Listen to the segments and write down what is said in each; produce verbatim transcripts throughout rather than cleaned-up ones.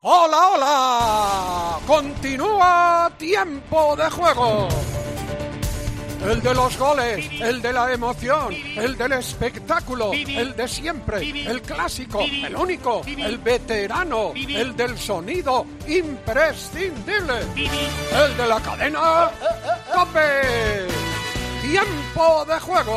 ¡Hola, hola! Continúa Tiempo de Juego. El de los goles, el de la emoción, el del espectáculo, el de siempre, el clásico, el único, el veterano, el del sonido imprescindible, el de la cadena COPE. Tiempo de Juego.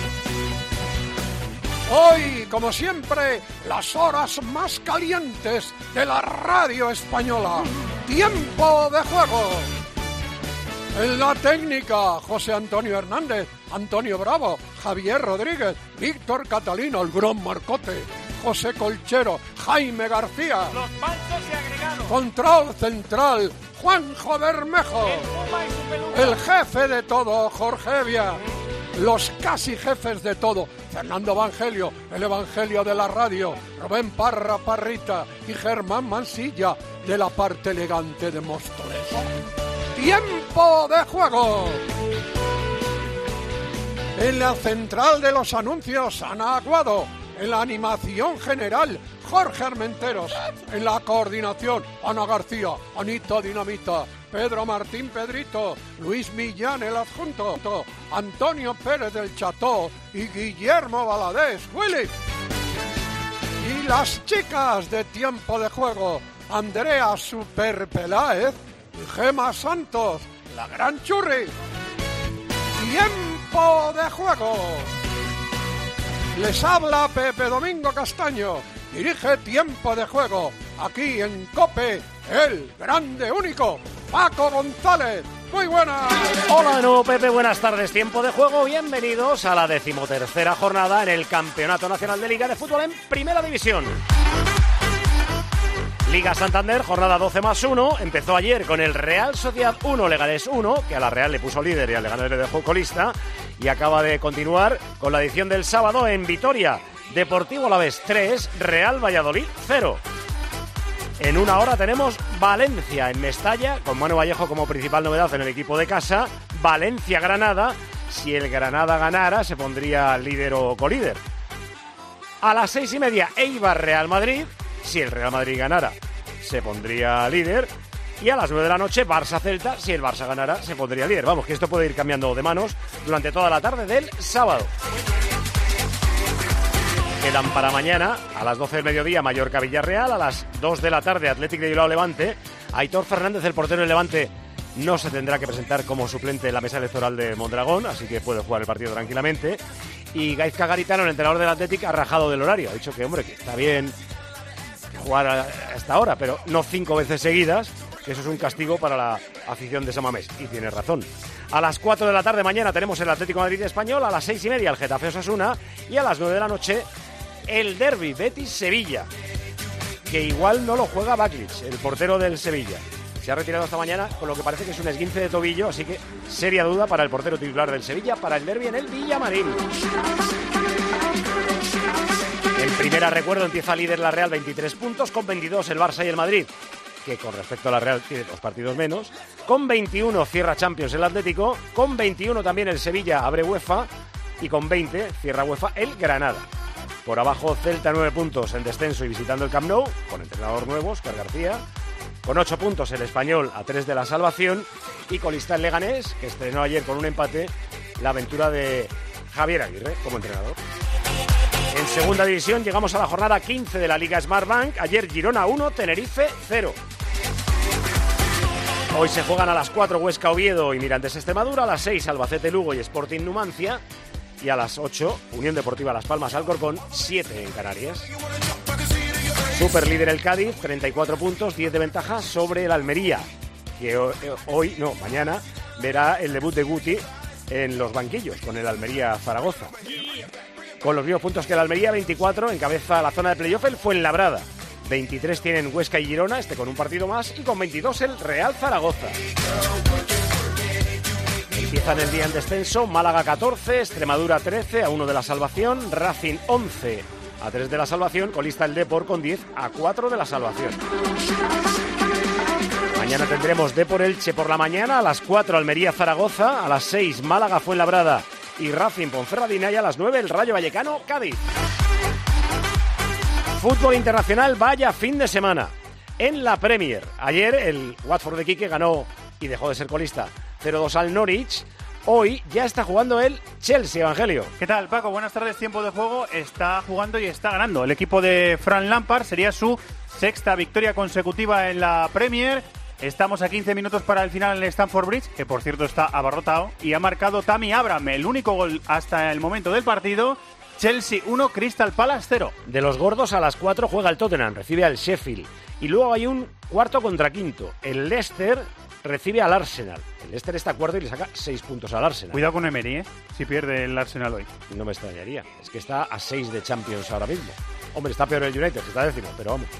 Hoy, como siempre, las horas más calientes de la radio española. Tiempo de Juego. En la técnica, José Antonio Hernández, Antonio Bravo, Javier Rodríguez, Víctor Catalino, el gran Marcote, José Colchero, Jaime García. Los panchos y agregados. Control central, Juanjo Bermejo. El, el jefe de todo, Jorge Evia. Los casi jefes de todo, Fernando Evangelio, el Evangelio de la radio, Rubén Parra Parrita y Germán Mansilla de la parte elegante de Móstoles. ¡Tiempo de Juego! En la central de los anuncios, Ana Aguado. En la animación general, Jorge Armenteros. En la coordinación, Ana García, Anita Dinamita, Pedro Martín Pedrito, Luis Millán el adjunto, Antonio Pérez del Cható y Guillermo Valadez, Willy. Y las chicas de Tiempo de Juego, Andrea Super Peláez y Gema Santos, la gran Churri. Tiempo de Juego. Les habla Pepe Domingo Castaño. Dirige Tiempo de Juego. Aquí en COPE, el grande único, Paco González. Muy buenas. Hola de nuevo, Pepe. Buenas tardes. Tiempo de Juego. Bienvenidos a la decimotercera jornada en el Campeonato Nacional de Liga de Fútbol en Primera División. Liga Santander, jornada doce más uno. Empezó ayer con el Real Sociedad uno, Leganés uno, que a la Real le puso líder y al Leganés le dejó colista. Y acaba de continuar con la edición del sábado en Vitoria. Deportivo Alavés tres, Real Valladolid cero. En una hora tenemos Valencia en Mestalla, con Manu Vallejo como principal novedad en el equipo de casa. Valencia-Granada. Si el Granada ganara, se pondría líder o colíder. A las seis y media, Eibar-Real Madrid. Si el Real Madrid ganara, se pondría líder. Y a las nueve de la noche, Barça-Celta. Si el Barça ganara, se pondría líder. Vamos, que esto puede ir cambiando de manos durante toda la tarde del sábado. Quedan para mañana, a las doce del mediodía, Mallorca-Villarreal. A las dos de la tarde, Athletic de Bilbao-Levante. Aitor Fernández, el portero del Levante, no se tendrá que presentar como suplente en la mesa electoral de Mondragón, así que puede jugar el partido tranquilamente. Y Gaizka Garitano, el entrenador del Athletic, ha rajado del horario. Ha dicho que, hombre, que está bien jugar hasta ahora, pero no cinco veces seguidas, que eso es un castigo para la afición de San Mamés. Y tiene razón. A las cuatro de la tarde mañana tenemos el Atlético de Madrid Español, a las seis y media el Getafe Osasuna y a las nueve de la noche el derbi Betis-Sevilla, que igual no lo juega Baklic, el portero del Sevilla. Se ha retirado esta mañana con lo que parece que es un esguince de tobillo, así que seria duda para el portero titular del Sevilla para el derbi en el Villamarín. En primera, recuerdo, empieza líder la Real, veintitrés puntos, con veintidós el Barça y el Madrid, que con respecto a la Real tiene dos partidos menos. Con veintiuno cierra Champions el Atlético, con veintiuno también el Sevilla abre UEFA y con veinte cierra UEFA el Granada. Por abajo Celta, nueve puntos en descenso y visitando el Camp Nou, con entrenador nuevo, Óscar García. Con ocho puntos el Español a tres de la salvación y colista el Leganés, que estrenó ayer con un empate la aventura de Javier Aguirre como entrenador. En segunda división llegamos a la jornada quince de la Liga Smartbank. Ayer Girona uno, Tenerife cero. Hoy se juegan a las cuatro Huesca Oviedo y Mirantes Extremadura, a las seis Albacete Lugo y Sporting Numancia y a las ocho Unión Deportiva Las Palmas Alcorcón, siete en Canarias. Super líder el Cádiz, treinta y cuatro puntos, diez de ventaja sobre el Almería, que hoy, no, mañana verá el debut de Guti en los banquillos con el Almería Zaragoza. Con los mismos puntos que el Almería, veinticuatro, encabeza la zona de playoff el Fuenlabrada. veintitrés tienen Huesca y Girona, este con un partido más, y con veintidós el Real Zaragoza. Empiezan el día en descenso, Málaga catorce, Extremadura trece, a uno de la salvación, Racing once, a tres de la salvación, colista el Depor con diez, a cuatro de la salvación. Mañana tendremos Depor Elche por la mañana, a las cuatro Almería Zaragoza, a las seis Málaga Fuenlabrada y Racing Ponferradina, y a las nueve el Rayo Vallecano Cádiz. Fútbol internacional, vaya fin de semana. En la Premier, ayer el Watford de Quique ganó y dejó de ser colista cero dos al Norwich. Hoy ya está jugando el Chelsea, Evangelio. ¿Qué tal, Paco? Buenas tardes, tiempo de juego. Está jugando y está ganando. El equipo de Frank Lampard sería su sexta victoria consecutiva en la Premier. Estamos a quince minutos para el final en el Stamford Bridge, que por cierto está abarrotado, y ha marcado Tammy Abraham, el único gol hasta el momento del partido. Chelsea uno, Crystal Palace cero. De los gordos a las cuatro juega el Tottenham, recibe al Sheffield. Y luego hay un cuarto contra quinto. El Leicester recibe al Arsenal. El Leicester está cuarto y le saca seis puntos al Arsenal. Cuidado con Emery, ¿eh? Si pierde el Arsenal hoy. No me extrañaría. Es que está a seis de Champions ahora mismo. Hombre, está peor el United, que está décimo, pero vamos.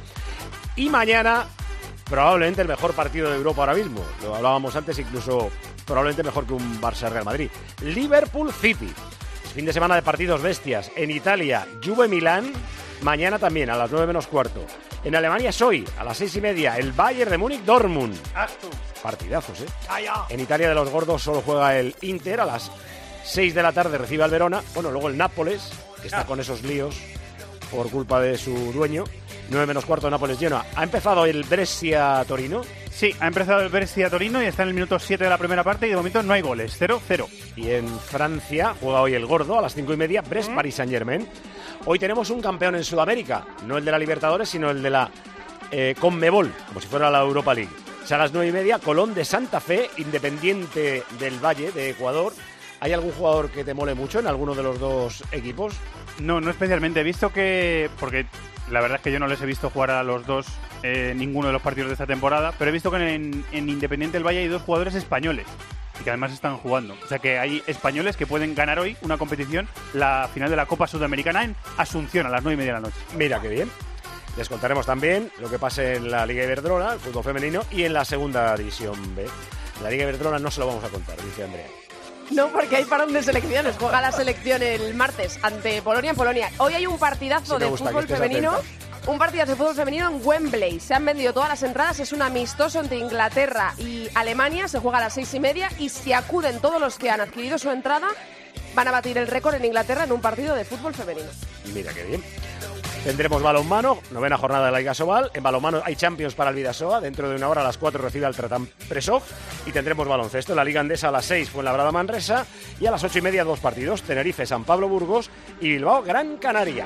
Y mañana, probablemente el mejor partido de Europa ahora mismo. Lo hablábamos antes, incluso probablemente mejor que un Barça-Real Madrid. Liverpool City. Fin de semana de partidos bestias. En Italia, Juve-Milán. Mañana también, a las nueve menos cuarto. En Alemania es hoy, a las seis y media, el Bayern de Múnich-Dortmund. Partidazos, ¿eh? En Italia de los gordos solo juega el Inter. A las seis de la tarde recibe al Verona. Bueno, luego el Nápoles, que está con esos líos por culpa de su dueño. nueve menos cuarto, Nápoles-Genoa. ¿Ha empezado el Brescia-Torino? Sí, ha empezado el Brescia-Torino y está en el minuto siete de la primera parte y de momento no hay goles, cero cero. Y en Francia juega hoy el gordo a las cinco y media, Brest-Paris Saint-Germain. Hoy tenemos un campeón en Sudamérica, no el de la Libertadores, sino el de la eh, Conmebol, como si fuera la Europa League. O sea, a las nueve y media, Colón de Santa Fe, Independiente del Valle de Ecuador. ¿Hay algún jugador que te mole mucho en alguno de los dos equipos? No, no especialmente. He visto que... porque la verdad es que yo no les he visto jugar a los dos eh, ninguno de los partidos de esta temporada, pero he visto que en, en Independiente del Valle hay dos jugadores españoles y que además están jugando. O sea que hay españoles que pueden ganar hoy una competición, la final de la Copa Sudamericana en Asunción a las nueve y media de la noche. Mira qué bien. Les contaremos también lo que pase en la Liga Iberdrola, el fútbol femenino, y en la segunda división B. La Liga Iberdrola no se lo vamos a contar, dice Andrea. No, porque hay parón de selecciones. Juega la selección el martes ante Polonia en Polonia. Hoy hay un partidazo sí de fútbol femenino. Un partidazo de fútbol femenino en Wembley. Se han vendido todas las entradas. Es un amistoso entre Inglaterra y Alemania. Se juega a las seis y media. Y si acuden todos los que han adquirido su entrada, van a batir el récord en Inglaterra en un partido de fútbol femenino. Mira qué bien. Tendremos balonmano, novena jornada de la Liga Sobal. En balonmano hay Champions para el Vidasoa. Dentro de una hora a las cuatro recibe al Tratán Presov. Y tendremos baloncesto en la Liga Andesa a las seis, Fuenlabrada Manresa. Y a las ocho y media dos partidos, Tenerife, San Pablo Burgos y Bilbao Gran Canaria.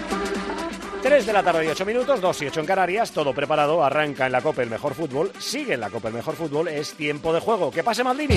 tres de la tarde y ocho minutos, dos y ocho en Canarias. Todo preparado, arranca en la Copa el Mejor Fútbol. Sigue en la Copa el Mejor Fútbol, es tiempo de juego. ¿Qué pase, Maldini?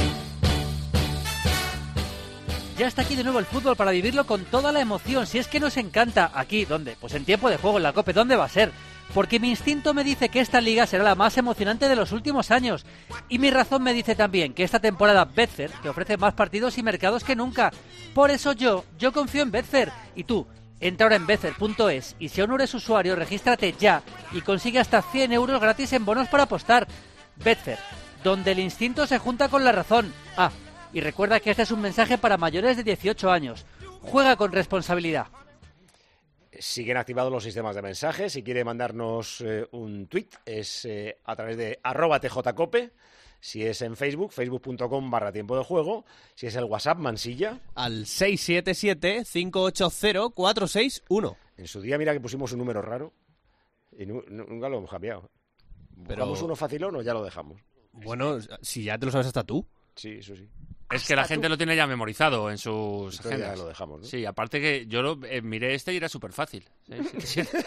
Ya está aquí de nuevo el fútbol para vivirlo con toda la emoción. Si es que nos encanta. ¿Aquí? ¿Dónde? Pues en tiempo de juego en la COPE. ¿Dónde va a ser? Porque mi instinto me dice que esta liga será la más emocionante de los últimos años. Y mi razón me dice también que esta temporada Betfair te ofrece más partidos y mercados que nunca. Por eso yo, yo confío en Betfair. Y tú, entra ahora en betfair punto es y si aún no eres usuario, regístrate ya y consigue hasta cien euros gratis en bonos para apostar. Betfair, donde el instinto se junta con la razón. Ah, y recuerda que este es un mensaje para mayores de dieciocho años. Juega con responsabilidad. Siguen activados los sistemas de mensajes. Si quiere mandarnos eh, un tweet es eh, a través de arroba tjcope. Si es en Facebook, facebook punto com barra tiempo de juego. Si es el WhatsApp, Mansilla. Al seis siete siete, cinco ocho cero, cuatro seis uno. En su día, mira que pusimos un número raro y nu- nunca lo hemos cambiado. Pero... ¿Buscamos uno facilón o ya lo dejamos? Bueno, si ya te lo sabes hasta tú. Sí, eso sí. Es que la gente lo tiene ya memorizado en sus Entonces agendas. ya lo dejamos, ¿no? Sí, aparte que yo lo, eh, miré este y era súper fácil. Sí, sí, sí.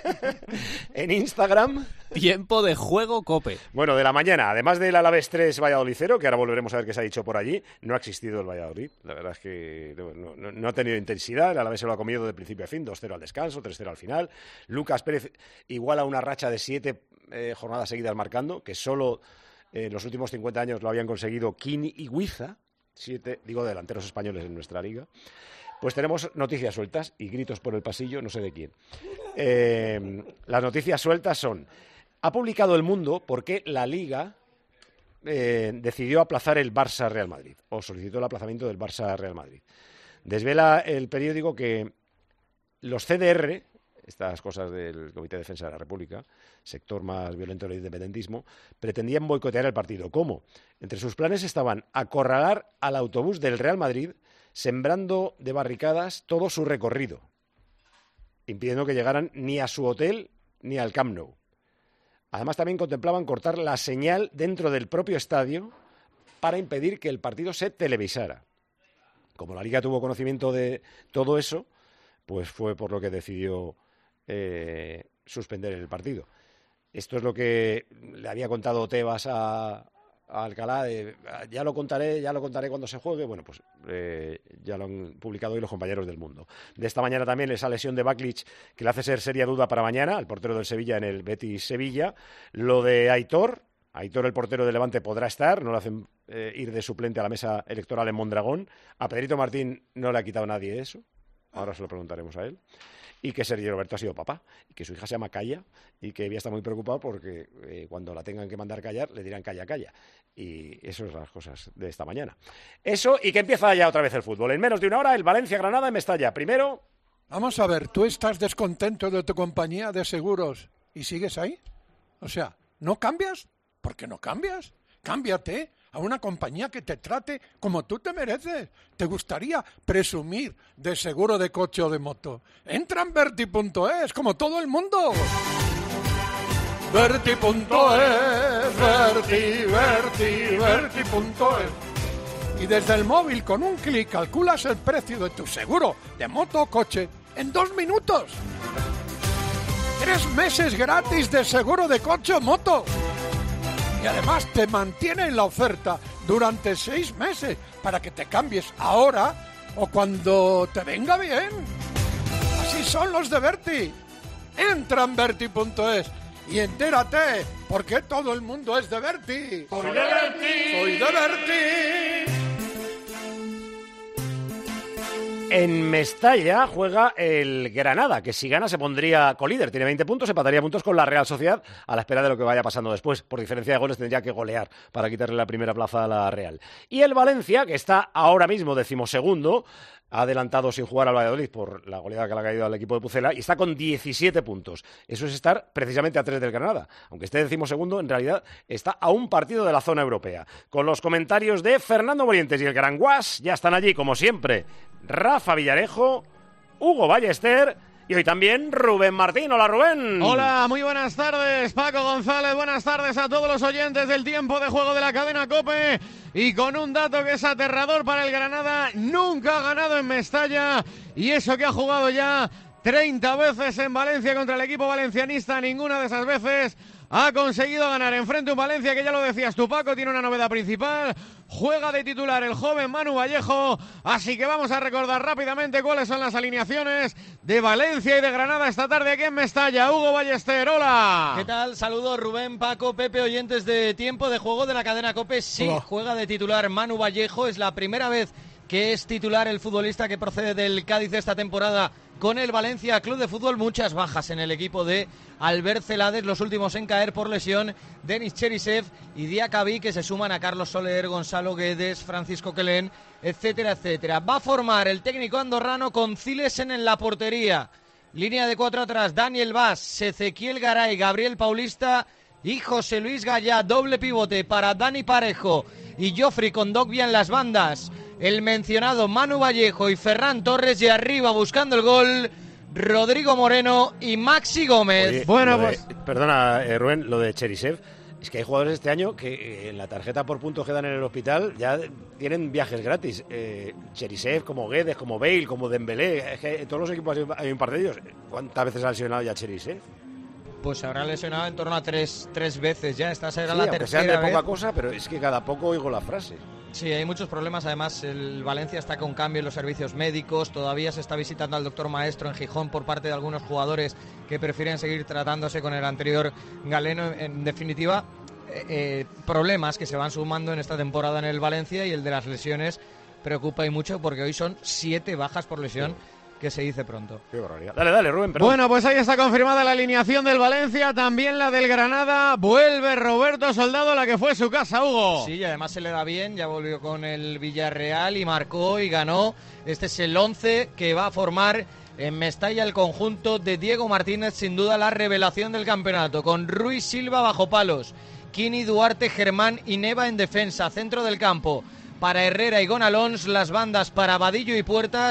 En Instagram... Tiempo de juego Cope. Bueno, de la mañana, además del Alavés tres Valladolid cero, que ahora volveremos a ver qué se ha dicho por allí, no ha existido el Valladolid. La verdad es que no, no, no ha tenido intensidad. El Alavés se lo ha comido de principio a fin, dos cero al descanso, tres cero al final. Lucas Pérez iguala una racha de siete eh, jornadas seguidas marcando, que solo eh, en los últimos cincuenta años lo habían conseguido Kini y Huiza. Siete, digo, delanteros españoles en nuestra liga. Pues tenemos noticias sueltas y gritos por el pasillo, no sé de quién. Eh, las noticias sueltas son: ha publicado El Mundo por qué la Liga eh, decidió aplazar el Barça-Real Madrid, o solicitó el aplazamiento del Barça-Real Madrid. Desvela el periódico que los C D R, estas cosas del Comité de Defensa de la República, sector más violento del independentismo, pretendían boicotear el partido. ¿Cómo? Entre sus planes estaban acorralar al autobús del Real Madrid, sembrando de barricadas todo su recorrido, impidiendo que llegaran ni a su hotel ni al Camp Nou. Además, también contemplaban cortar la señal dentro del propio estadio para impedir que el partido se televisara. Como la Liga tuvo conocimiento de todo eso, pues fue por lo que decidió eh, suspender el partido. Esto es lo que le había contado Tebas a, a Alcalá, de, ya lo contaré, ya lo contaré cuando se juegue. Bueno, pues eh, ya lo han publicado hoy los compañeros del Mundo. De esta mañana también esa lesión de Baklic que le hace ser seria duda para mañana, el portero del Sevilla en el Betis Sevilla. Lo de Aitor, Aitor el portero de Levante podrá estar, no le hacen eh, ir de suplente a la mesa electoral en Mondragón. A Pedrito Martín no le ha quitado nadie eso, ahora se lo preguntaremos a él. Y que Sergio Roberto ha sido papá, y que su hija se llama Calla, y que ella está muy preocupado porque eh, cuando la tengan que mandar callar, le dirán calla, calla. Y eso es las cosas de esta mañana. Eso, y que empieza ya otra vez el fútbol. En menos de una hora, el Valencia-Granada en Mestalla. Primero... Vamos a ver, ¿tú estás descontento de tu compañía de seguros y sigues ahí? O sea, ¿no cambias? ¿Por qué no cambias? Cámbiate a una compañía que te trate como tú te mereces. ¿Te gustaría presumir de seguro de coche o de moto? Entra en Verti punto es, como todo el mundo. Verti punto es, Verti, Verti, Verti punto es. Y desde el móvil, con un clic, calculas el precio de tu seguro de moto o coche en dos minutos. Tres meses gratis de seguro de coche o moto. Y además te mantienen la oferta durante seis meses para que te cambies ahora o cuando te venga bien. Así son los de Verti. Entra en Verti punto es y entérate por qué todo el mundo es de Verti. Soy de Verti. Soy de Verti. En Mestalla juega el Granada, que si gana se pondría colíder. Tiene veinte puntos, empataría puntos con la Real Sociedad a la espera de lo que vaya pasando después. Por diferencia de goles tendría que golear para quitarle la primera plaza a la Real. Y el Valencia, que está ahora mismo decimosegundo, ha adelantado sin jugar al Valladolid por la goleada que le ha caído al equipo de Pucela y está con diecisiete puntos. Eso es estar precisamente a tres del Granada. Aunque esté decimosegundo, en realidad está a un partido de la zona europea. Con los comentarios de Fernando Morientes y el Gran Guas, ya están allí, como siempre, Rafa Villarejo, Hugo Ballester y hoy también Rubén Martín. Hola, Rubén. Hola, muy buenas tardes, Paco González. Buenas tardes a todos los oyentes del tiempo de juego de la cadena COPE. Y con un dato que es aterrador para el Granada, nunca ha ganado en Mestalla. Y eso que ha jugado ya treinta veces en Valencia contra el equipo valencianista, ninguna de esas veces ha conseguido ganar. Enfrente un Valencia que, ya lo decías tú, Paco, tiene una novedad principal. Juega de titular el joven Manu Vallejo, así que vamos a recordar rápidamente cuáles son las alineaciones de Valencia y de Granada esta tarde aquí en Mestalla. Hugo Ballester, hola. ¿Qué tal? Saludos, Rubén, Paco, Pepe, oyentes de tiempo de juego de la cadena COPE. Sí, oh. Juega de titular Manu Vallejo, es la primera vez que es titular el futbolista que procede del Cádiz esta temporada con el Valencia Club de Fútbol. Muchas bajas en el equipo de Albert Celades, los últimos en caer por lesión, Denis Cherisev y Diacabí, que se suman a Carlos Soler, Gonzalo Guedes, Francisco Quelén, etcétera, etcétera. Va a formar el técnico andorrano con Cilesen en la portería. Línea de cuatro atrás, Daniel Vaz, Ezequiel Garay, Gabriel Paulista y José Luis Gallá. Doble pivote para Dani Parejo y Joffrey Kondogbia en las bandas. El mencionado Manu Vallejo y Ferran Torres, y arriba buscando el gol Rodrigo Moreno y Maxi Gómez. Oye, bueno, de, pues perdona, eh, Rubén, lo de Cherisev. Es que hay jugadores este año que eh, en la tarjeta por puntos que dan en el hospital ya tienen viajes gratis. Eh, Cherisev, como Guedes, como Bale, como Dembélé. Es que en todos los equipos hay, hay un par de ellos. ¿Cuántas veces ha lesionado ya Cherisev? Pues se habrá lesionado en torno a tres, tres veces ya. Esta será sí, la aunque tercera sean de vez. poca cosa, pero es que cada poco oigo la frase. Sí, hay muchos problemas. Además, el Valencia está con cambio en los servicios médicos. Todavía se está visitando al doctor Maestro en Gijón por parte de algunos jugadores que prefieren seguir tratándose con el anterior galeno. En definitiva, eh, eh, problemas que se van sumando en esta temporada en el Valencia, y el de las lesiones preocupa y mucho, porque hoy son siete bajas por lesión. Sí. Que se dice pronto. Qué barbaridad. Dale, dale, Rubén, perdón. Bueno, pues ahí está confirmada la alineación del Valencia, también la del Granada. Vuelve Roberto Soldado, la que fue su casa, Hugo. Sí, y además se le da bien, ya volvió con el Villarreal y marcó y ganó. Este es el once que va a formar en Mestalla el conjunto de Diego Martínez, sin duda la revelación del campeonato, con Ruiz Silva bajo palos, Kini, Duarte, Germán y Neva en defensa, centro del campo para Herrera y Gonalons, las bandas para Vadillo y Puertas,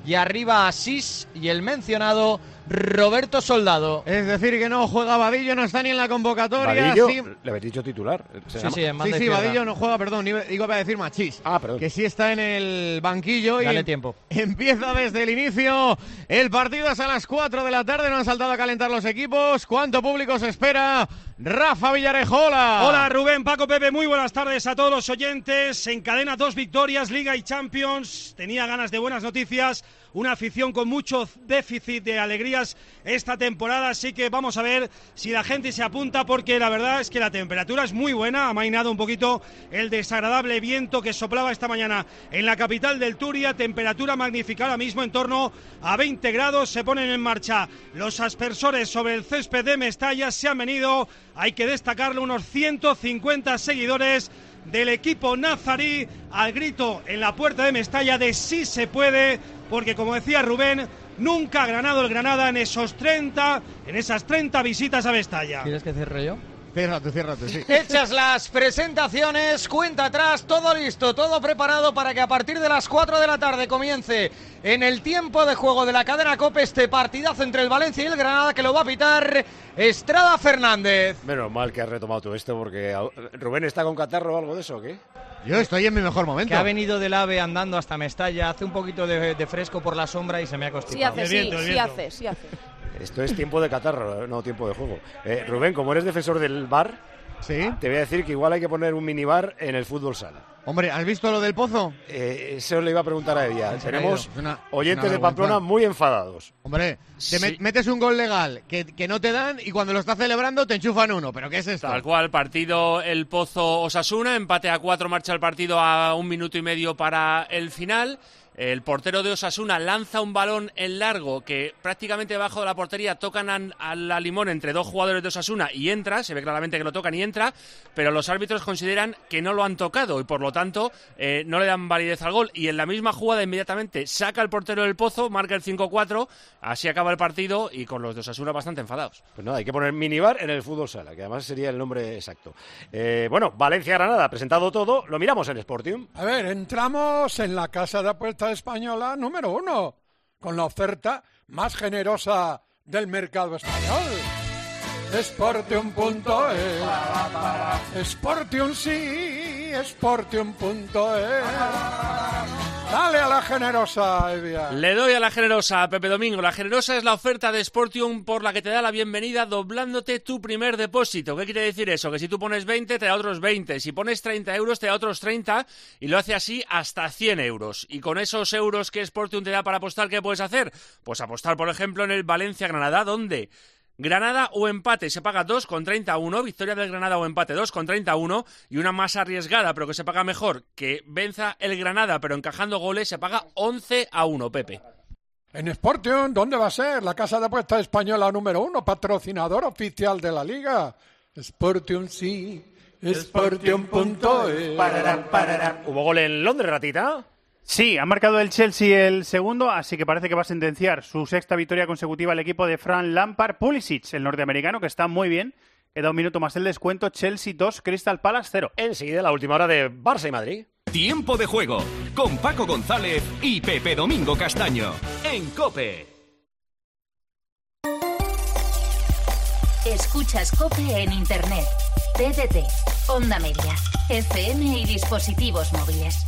y arriba Asís y el mencionado Roberto Soldado. Es decir, que no juega Vadillo, no está ni en la convocatoria. Vadillo, sí, le habéis dicho titular. Sí, sí, en sí, sí Vadillo no juega, perdón, iba, iba a decir Machís. Ah, perdón. Que sí está en el banquillo. Dale y tiempo. Empieza desde el inicio. El partido es a las cuatro de la tarde, no han saltado a calentar los equipos. ¿Cuánto público se espera? Rafa Villarejola. Hola Rubén, Paco, Pepe, muy buenas tardes a todos los oyentes. Encadena dos victorias, Liga y Champions. Tenía ganas de buenas noticias. Una afición con mucho déficit de alegrías esta temporada, así que vamos a ver si la gente se apunta, porque la verdad es que la temperatura es muy buena. Ha amainado un poquito el desagradable viento que soplaba esta mañana en la capital del Turia. Temperatura magnífica ahora mismo, en torno a veinte grados. Se ponen en marcha los aspersores sobre el césped de Mestalla. Se han venido, hay que destacarlo, unos ciento cincuenta seguidores del equipo nazarí al grito en la puerta de Mestalla de sí se puede, porque como decía Rubén, nunca ha ganado el Granada en esos treinta, en esas treinta visitas a Mestalla. ¿Quieres que cierre yo? Ciérrate, ciérrate, sí. Hechas las presentaciones, cuenta atrás, todo listo, todo preparado para que a partir de las cuatro de la tarde comience en el tiempo de juego de la cadena COPE este partidazo entre el Valencia y el Granada, que lo va a pitar Estrada Fernández. Menos mal que has retomado todo esto, porque Rubén está con catarro o algo de eso, ¿o qué? Yo estoy en mi mejor momento. Que ha venido del AVE andando hasta Mestalla, hace un poquito de, de fresco por la sombra y se me ha constipado. Sí hace, sí, sí hace, sí hace. Esto es tiempo de catarro, no tiempo de juego. Eh, Rubén, como eres defensor del bar, ¿sí? Te voy a decir que igual hay que poner un minibar en el fútbol sala. Hombre, ¿has visto lo del Pozo? Eh, eso le iba a preguntar a ella. Tenemos una, oyentes una de Pamplona muy enfadados. Hombre, te Sí. met- metes un gol legal que, que no te dan y cuando lo estás celebrando te enchufan uno. ¿Pero qué es esto? Tal cual, partido el Pozo Osasuna, empate a cuatro, marcha el partido a un minuto y medio para el final. El portero de Osasuna lanza un balón en largo que prácticamente debajo de la portería tocan a, a la limón entre dos jugadores de Osasuna y entra, se ve claramente que lo tocan y entra, pero los árbitros consideran que no lo han tocado y por lo tanto eh, no le dan validez al gol, y en la misma jugada inmediatamente saca el portero del Pozo, marca el cinco cuatro, así acaba el partido y con los de Osasuna bastante enfadados. Pues nada, hay que poner minibar en el fútbol sala, que además sería el nombre exacto. Eh, bueno, Valencia-Granada, presentado todo, lo miramos en Sportium. A ver, entramos en la casa de apuesta española número uno, con la oferta más generosa del mercado español. Sportium punto es. Sportium sí, Sportium punto es. Dale a la generosa, Evia. Le doy a la generosa, Pepe Domingo. La generosa es la oferta de Sportium por la que te da la bienvenida doblándote tu primer depósito. ¿Qué quiere decir eso? Que si tú pones veinte, te da otros veinte. Si pones treinta euros, te da otros treinta. Y lo hace así hasta cien euros. Y con esos euros que Sportium te da para apostar, ¿qué puedes hacer? Pues apostar, por ejemplo, en el Valencia-Granada, donde Granada o empate se paga dos con treinta a uno, victoria del Granada o empate dos con treinta a uno, y una más arriesgada pero que se paga mejor, que venza el Granada pero encajando goles, se paga once a uno, Pepe. En Sportium, ¿dónde va a ser? La casa de apuesta española número uno, patrocinador oficial de la Liga. Sportium sí, Sportium punto es. ¿Hubo gol en Londres, ratita? Sí, ha marcado el Chelsea el segundo, así que parece que va a sentenciar su sexta victoria consecutiva al equipo de Frank Lampard. Pulisic, el norteamericano, que está muy bien. Queda un minuto más el descuento. Chelsea dos, Crystal Palace cero. Enseguida la última hora de Barça y Madrid. Tiempo de juego con Paco González y Pepe Domingo Castaño en COPE. Escuchas COPE en Internet, T D T, Onda Media, F M y dispositivos móviles.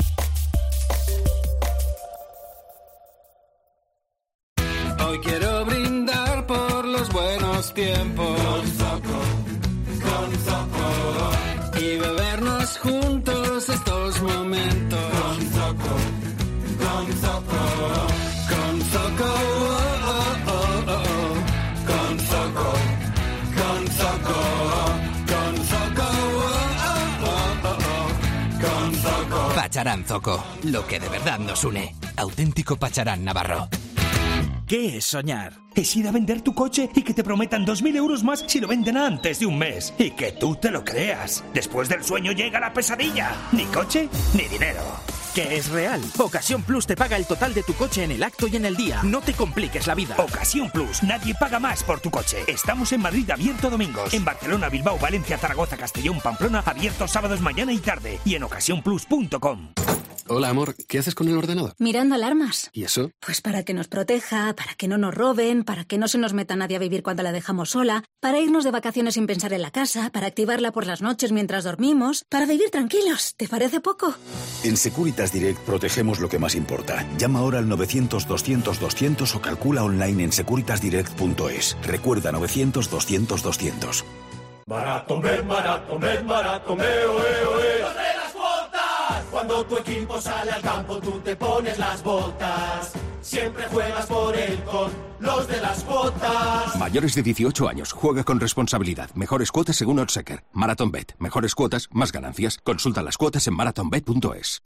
Hoy quiero brindar por los buenos tiempos con Zoco, con Zoco, y bebernos juntos estos momentos con Zoco, con Zoco, con Zoco, oh, oh, oh, oh. Con Zoco, con Zoco, con Zoco, oh, oh, oh, oh. Con Zoco. Pacharán Zoco, lo que de verdad nos une. Auténtico Pacharán Navarro. ¿Qué es soñar? Es ir a vender tu coche y que te prometan dos mil euros más si lo venden antes de un mes. Y que tú te lo creas. Después del sueño llega la pesadilla. Ni coche, ni dinero. Que es real. Ocasión Plus te paga el total de tu coche en el acto y en el día. No te compliques la vida. Ocasión Plus. Nadie paga más por tu coche. Estamos en Madrid abierto domingos. En Barcelona, Bilbao, Valencia, Zaragoza, Castellón, Pamplona abiertos sábados mañana y tarde. Y en ocasión plus punto com. Hola, amor. ¿Qué haces con el ordenador? Mirando alarmas. ¿Y eso? Pues para que nos proteja, para que no nos roben, para que no se nos meta nadie a vivir cuando la dejamos sola, para irnos de vacaciones sin pensar en la casa, para activarla por las noches mientras dormimos, para vivir tranquilos. ¿Te parece poco? En Securitas Direct protegemos lo que más importa. Llama ahora al novecientos doscientos doscientos o calcula online en securitas direct punto es. Recuerda novecientos doscientos doscientos. Maratomber, Maratomber, Maratomber, oe, oe. ¡Los de las botas! Cuando tu equipo sale al campo, tú te pones las botas. Siempre juegas por él con los de las botas. Mayores de dieciocho años. Juega con responsabilidad. Mejores cuotas según Oddschecker. Marathonbet. Mejores cuotas, más ganancias. Consulta las cuotas en marathonbet punto es.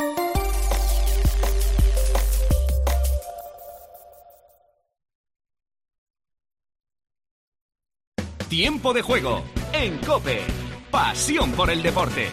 Tiempo de juego en COPE. Pasión por el deporte.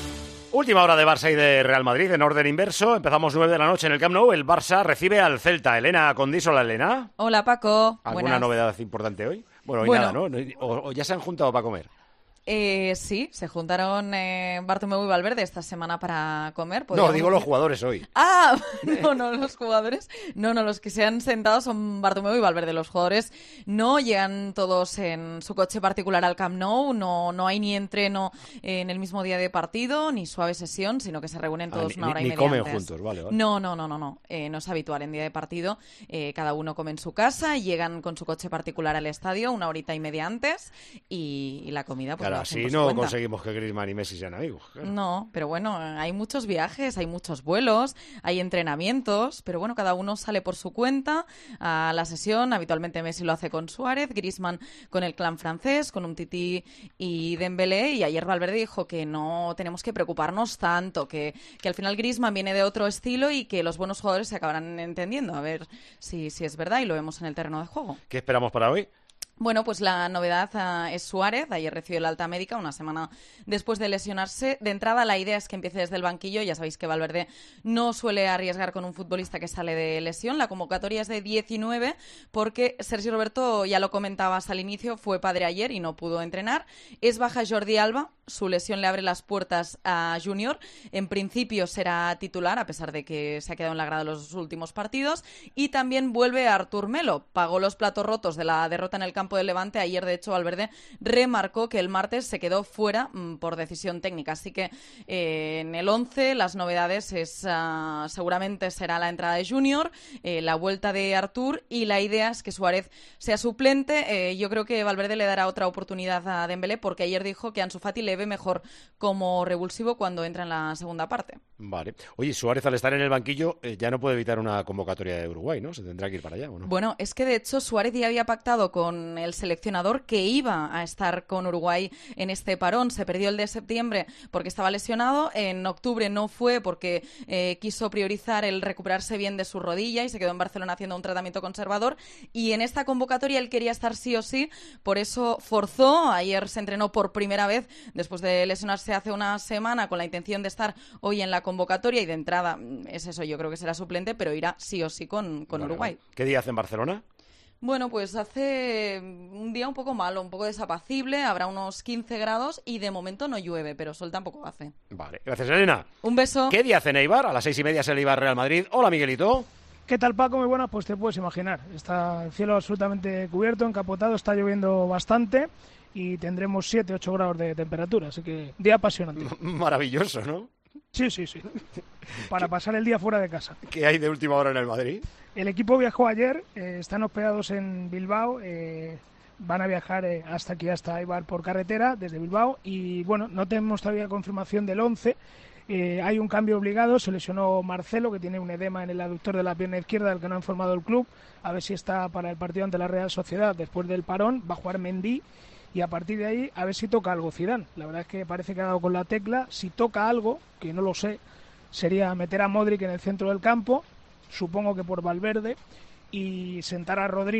Última hora de Barça y de Real Madrid en orden inverso. Empezamos nueve de la noche en el Camp Nou. El Barça recibe al Celta. Elena Condis. Hola, Elena. Hola, Paco. ¿Alguna Buenas. novedad importante hoy? Bueno, hoy Bueno. nada, ¿no? O, o ya se han juntado para comer. Eh, sí, se juntaron eh, Bartomeu y Valverde esta semana para comer. No, podríamos digo los decir. jugadores hoy. Ah, no, no, los jugadores. No, no, los que se han sentado son Bartomeu y Valverde. Los jugadores no llegan todos en su coche particular al Camp Nou. No, no hay ni entreno en el mismo día de partido, ni suave sesión, sino que se reúnen todos Ah, una ni, hora y ni media comen antes. juntos, vale, vale. No, no, no, no, no. Eh, no es habitual en día de partido. Eh, cada uno come en su casa, llegan con su coche particular al estadio una horita y media antes y, y la comida pues Claro, la hacen así por su no cuenta. conseguimos que Griezmann y Messi sean amigos. claro. No, pero bueno, hay muchos viajes, hay muchos vuelos, hay entrenamientos, pero bueno, cada uno sale por su cuenta a la sesión. Habitualmente Messi lo hace con Suárez, Griezmann con el clan francés, con Umtiti y Dembélé, y ayer Valverde dijo que no tenemos que preocuparnos tanto, que, que al final Griezmann viene de otro estilo y que los buenos jugadores se acabarán entendiendo. A ver si, si es verdad y lo vemos en el terreno de juego. ¿Qué esperamos para hoy? Bueno, pues la novedad uh, es Suárez. Ayer recibió el alta médica una semana después de lesionarse. De entrada, la idea es que empiece desde el banquillo. Ya sabéis que Valverde no suele arriesgar con un futbolista que sale de lesión. La convocatoria es de diecinueve porque Sergi Roberto, ya lo comentabas al inicio, fue padre ayer y no pudo entrenar. Es baja Jordi Alba. Su lesión le abre las puertas a Junior. En principio será titular, a pesar de que se ha quedado en la grada los últimos partidos. Y también vuelve Artur Melo. Pagó los platos rotos de la derrota en el campo del Levante. Ayer, de hecho, Valverde remarcó que el martes se quedó fuera mmm, por decisión técnica. Así que eh, en el once las novedades es uh, seguramente será la entrada de Junior, eh, la vuelta de Artur y la idea es que Suárez sea suplente. Eh, yo creo que Valverde le dará otra oportunidad a Dembélé porque ayer dijo que Ansu Fati le ve mejor como revulsivo cuando entra en la segunda parte. Vale. Oye, Suárez al estar en el banquillo eh, ya no puede evitar una convocatoria de Uruguay, ¿no? Se tendrá que ir para allá, ¿o no? Bueno, es que de hecho Suárez ya había pactado con el seleccionador que iba a estar con Uruguay en este parón. Se perdió el de septiembre porque estaba lesionado. En octubre no fue porque eh, quiso priorizar el recuperarse bien de su rodilla y se quedó en Barcelona haciendo un tratamiento conservador. Y en esta convocatoria él quería estar sí o sí, por eso forzó. Ayer se entrenó por primera vez después de lesionarse hace una semana con la intención de estar hoy en la convocatoria y de entrada es eso, yo creo que será suplente, pero irá sí o sí con, con Vale, Uruguay. vale. ¿Qué día hace en Barcelona? Bueno, pues hace un día un poco malo, un poco desapacible, habrá unos quince grados y de momento no llueve, pero sol tampoco hace. Vale, gracias, Elena. Un beso. ¿Qué día hace en Eibar? A las seis y media es el Eibar Real Madrid. Hola, Miguelito. ¿Qué tal, Paco? Muy buenas, pues te puedes imaginar. Está el cielo absolutamente cubierto, encapotado, está lloviendo bastante y tendremos siete ocho grados de temperatura, así que día apasionante. Maravilloso, ¿no? Sí, sí, sí. Para pasar el día fuera de casa. ¿Qué hay de última hora en el Madrid? El equipo viajó ayer, eh, están hospedados en Bilbao, eh, van a viajar eh, hasta aquí, hasta Eibar por carretera, desde Bilbao, y bueno, no tenemos todavía confirmación del once. Eh, hay un cambio obligado, se lesionó Marcelo, que tiene un edema en el aductor de la pierna izquierda, del que no ha informado el club, a ver si está para el partido ante la Real Sociedad después del parón. Va a jugar Mendy y a partir de ahí a ver si toca algo Zidane. La verdad es que parece que ha dado con la tecla. Si toca algo, que no lo sé, sería meter a Modric en el centro del campo, supongo que por Valverde, y sentar a Rodrigo,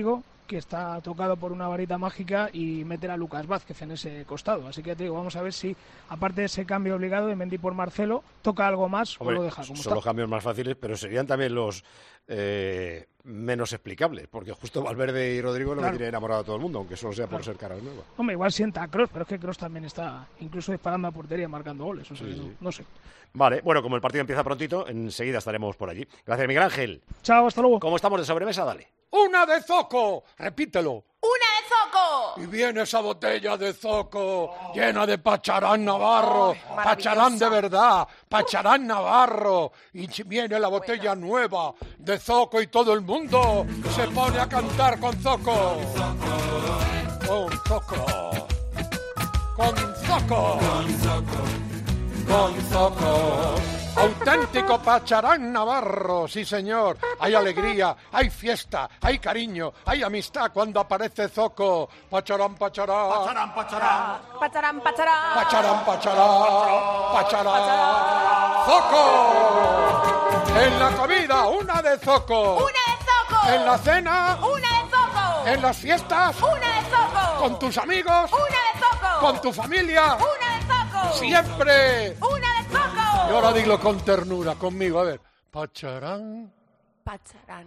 que está tocado por una varita mágica y meter a Lucas Vázquez en ese costado. Así que te digo, vamos a ver si, aparte de ese cambio obligado de Mendy por Marcelo, toca algo más. Hombre, o lo deja como son está. los cambios más fáciles, pero serían también los eh, menos explicables, porque justo Valverde y Rodrigo es lo Claro. que tiene enamorado a todo el mundo, aunque solo sea por Claro. ser cara nueva. Hombre, igual sienta a Kroos, pero es que Kroos también está incluso disparando a portería, marcando goles. O sea, Sí, que no, sí. no sé. Vale, bueno, como el partido empieza prontito, enseguida estaremos por allí. Gracias, Miguel Ángel. Chao, hasta luego. ¿Cómo estamos de sobremesa? Dale. ¡Una de Zoco! Repítelo. ¡Una de Zoco! Y viene esa botella de Zoco llena de Pacharán Navarro, Pacharán de verdad, Pacharán Navarro. Y si viene la botella nueva de Zoco y todo el mundo se pone a cantar con Zoco. Con Zoco. Con Zoco. Con Zoco. Auténtico Pacharán Navarro, sí señor. Hay alegría, hay fiesta, hay cariño, hay amistad cuando aparece Zoco. Pacharán, pacharán. Pacharán, pacharán. Pacharán, pacharán. Pacharán, pacharán. Pacharán. ¡Zoco! En la comida, una de Zoco. ¡Una de Zoco! En la cena. ¡Una de Zoco! En las fiestas. ¡Una de Zoco! Con tus amigos. ¡Una de Zoco! Con tu familia. ¡Una de Zoco! Siempre. ¡Una de Zoco! Y ahora dilo con ternura conmigo, a ver. Pacharán. Pacharán.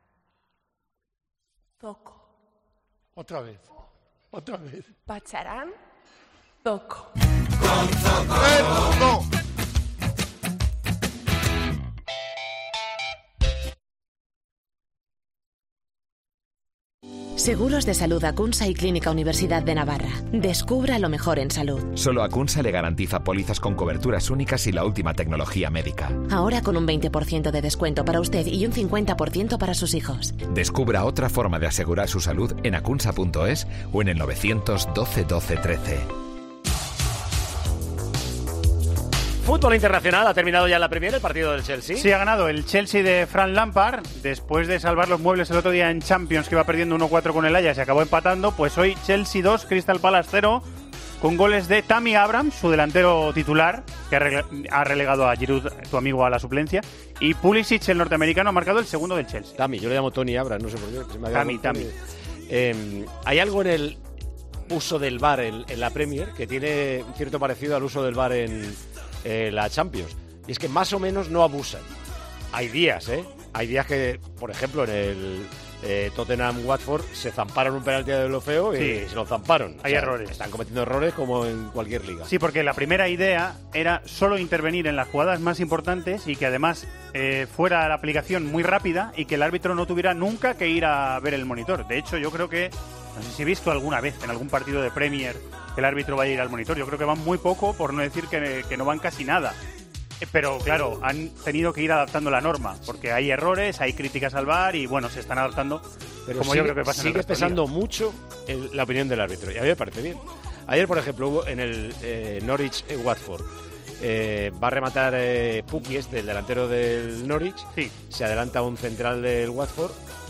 Zoco. Otra vez. Otra vez. Pacharán. Zoco. ¡Zoco! Seguros de Salud Acunsa y Clínica Universidad de Navarra. Descubra lo mejor en salud. Solo Acunsa le garantiza pólizas con coberturas únicas y la última tecnología médica. Ahora con un veinte por ciento de descuento para usted y un cincuenta por ciento para sus hijos. Descubra otra forma de asegurar su salud en acunsa punto es o en el novecientos doce doce trece. Fútbol internacional, ha terminado ya la Premier, el partido del Chelsea. Sí, ha ganado el Chelsea de Frank Lampard, después de salvar los muebles el otro día en Champions, que iba perdiendo uno cuatro con el Ajax y acabó empatando. Pues hoy Chelsea dos, Crystal Palace cero, con goles de Tammy Abraham, su delantero titular, que ha rele- ha relegado a Giroud, tu amigo, a la suplencia, y Pulisic, el norteamericano, ha marcado el segundo del Chelsea. Tammy, yo le llamo Tony Abraham, no sé por qué. se me ha Tammy, quedado Tammy. Eh, hay algo en el uso del V A R en, en la Premier que tiene un cierto parecido al uso del V A R en eh, la Champions. Y es que más o menos no abusan. Hay días, ¿eh? Hay días que, por ejemplo, en el eh, Tottenham-Watford se zamparon un penalti de lo feo y Sí. se lo zamparon. Hay errores. Están cometiendo errores como en cualquier liga. Sí, porque la primera idea era solo intervenir en las jugadas más importantes y que además eh, fuera la aplicación muy rápida y que el árbitro no tuviera nunca que ir a ver el monitor. De hecho, yo creo que, no sé si he visto alguna vez en algún partido de Premier que el árbitro vaya a ir al monitor. Yo creo que van muy poco, por no decir que, que no van casi nada. Eh, Pero claro, han tenido que ir adaptando la norma, porque hay errores, hay críticas al V A R y bueno, se están adaptando. Pero como sigue, yo creo que pasa en el sigue resto de pesando ligas. mucho el- la opinión del árbitro. Y a mí me parece bien. Ayer, por ejemplo, hubo en el eh, Norwich-Watford. Eh, va a rematar eh, Pukki, este, el delantero del Norwich. Sí. Se adelanta un central del Watford.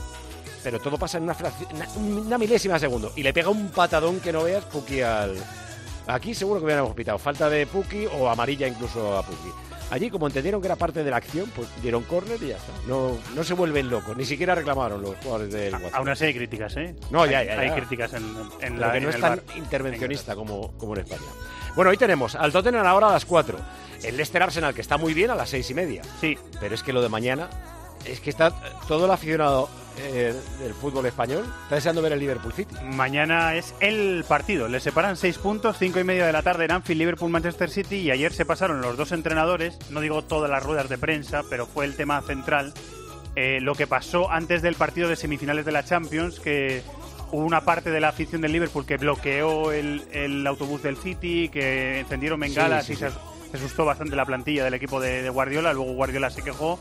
Pero todo pasa en una, fracción- una, una milésima de segundo. Y le pega un patadón que no veas Pukki al... Aquí seguro que hubiéramos pitado falta de Pukki o amarilla incluso a Pukki. Allí, como entendieron que era parte de la acción, pues dieron córner y ya está. No, no se vuelven locos, ni siquiera reclamaron los jugadores del Watford. Aún así hay críticas, ¿eh? No, ya, Hay- ya, ya. Hay críticas en, en Pero la que no en es el tan V A R. intervencionista como, como en España. Bueno, hoy tenemos al Tottenham ahora a las cuatro. El Leicester Arsenal, que está muy bien, a las seis y media. Sí. Pero es que lo de mañana, es que está todo el aficionado eh, del fútbol español está deseando ver el Liverpool City. Mañana es el partido. Le separan seis puntos, cinco y media de la tarde en Anfield, Liverpool, Manchester City. Y ayer se pasaron los dos entrenadores, no digo todas las ruedas de prensa, pero fue el tema central. Eh, lo que pasó antes del partido de semifinales de la Champions, que hubo una parte de la afición del Liverpool que bloqueó el, el autobús del City, que encendieron bengalas Sí, sí, y sí. Se, se asustó bastante la plantilla del equipo de, de Guardiola. Luego Guardiola se quejó.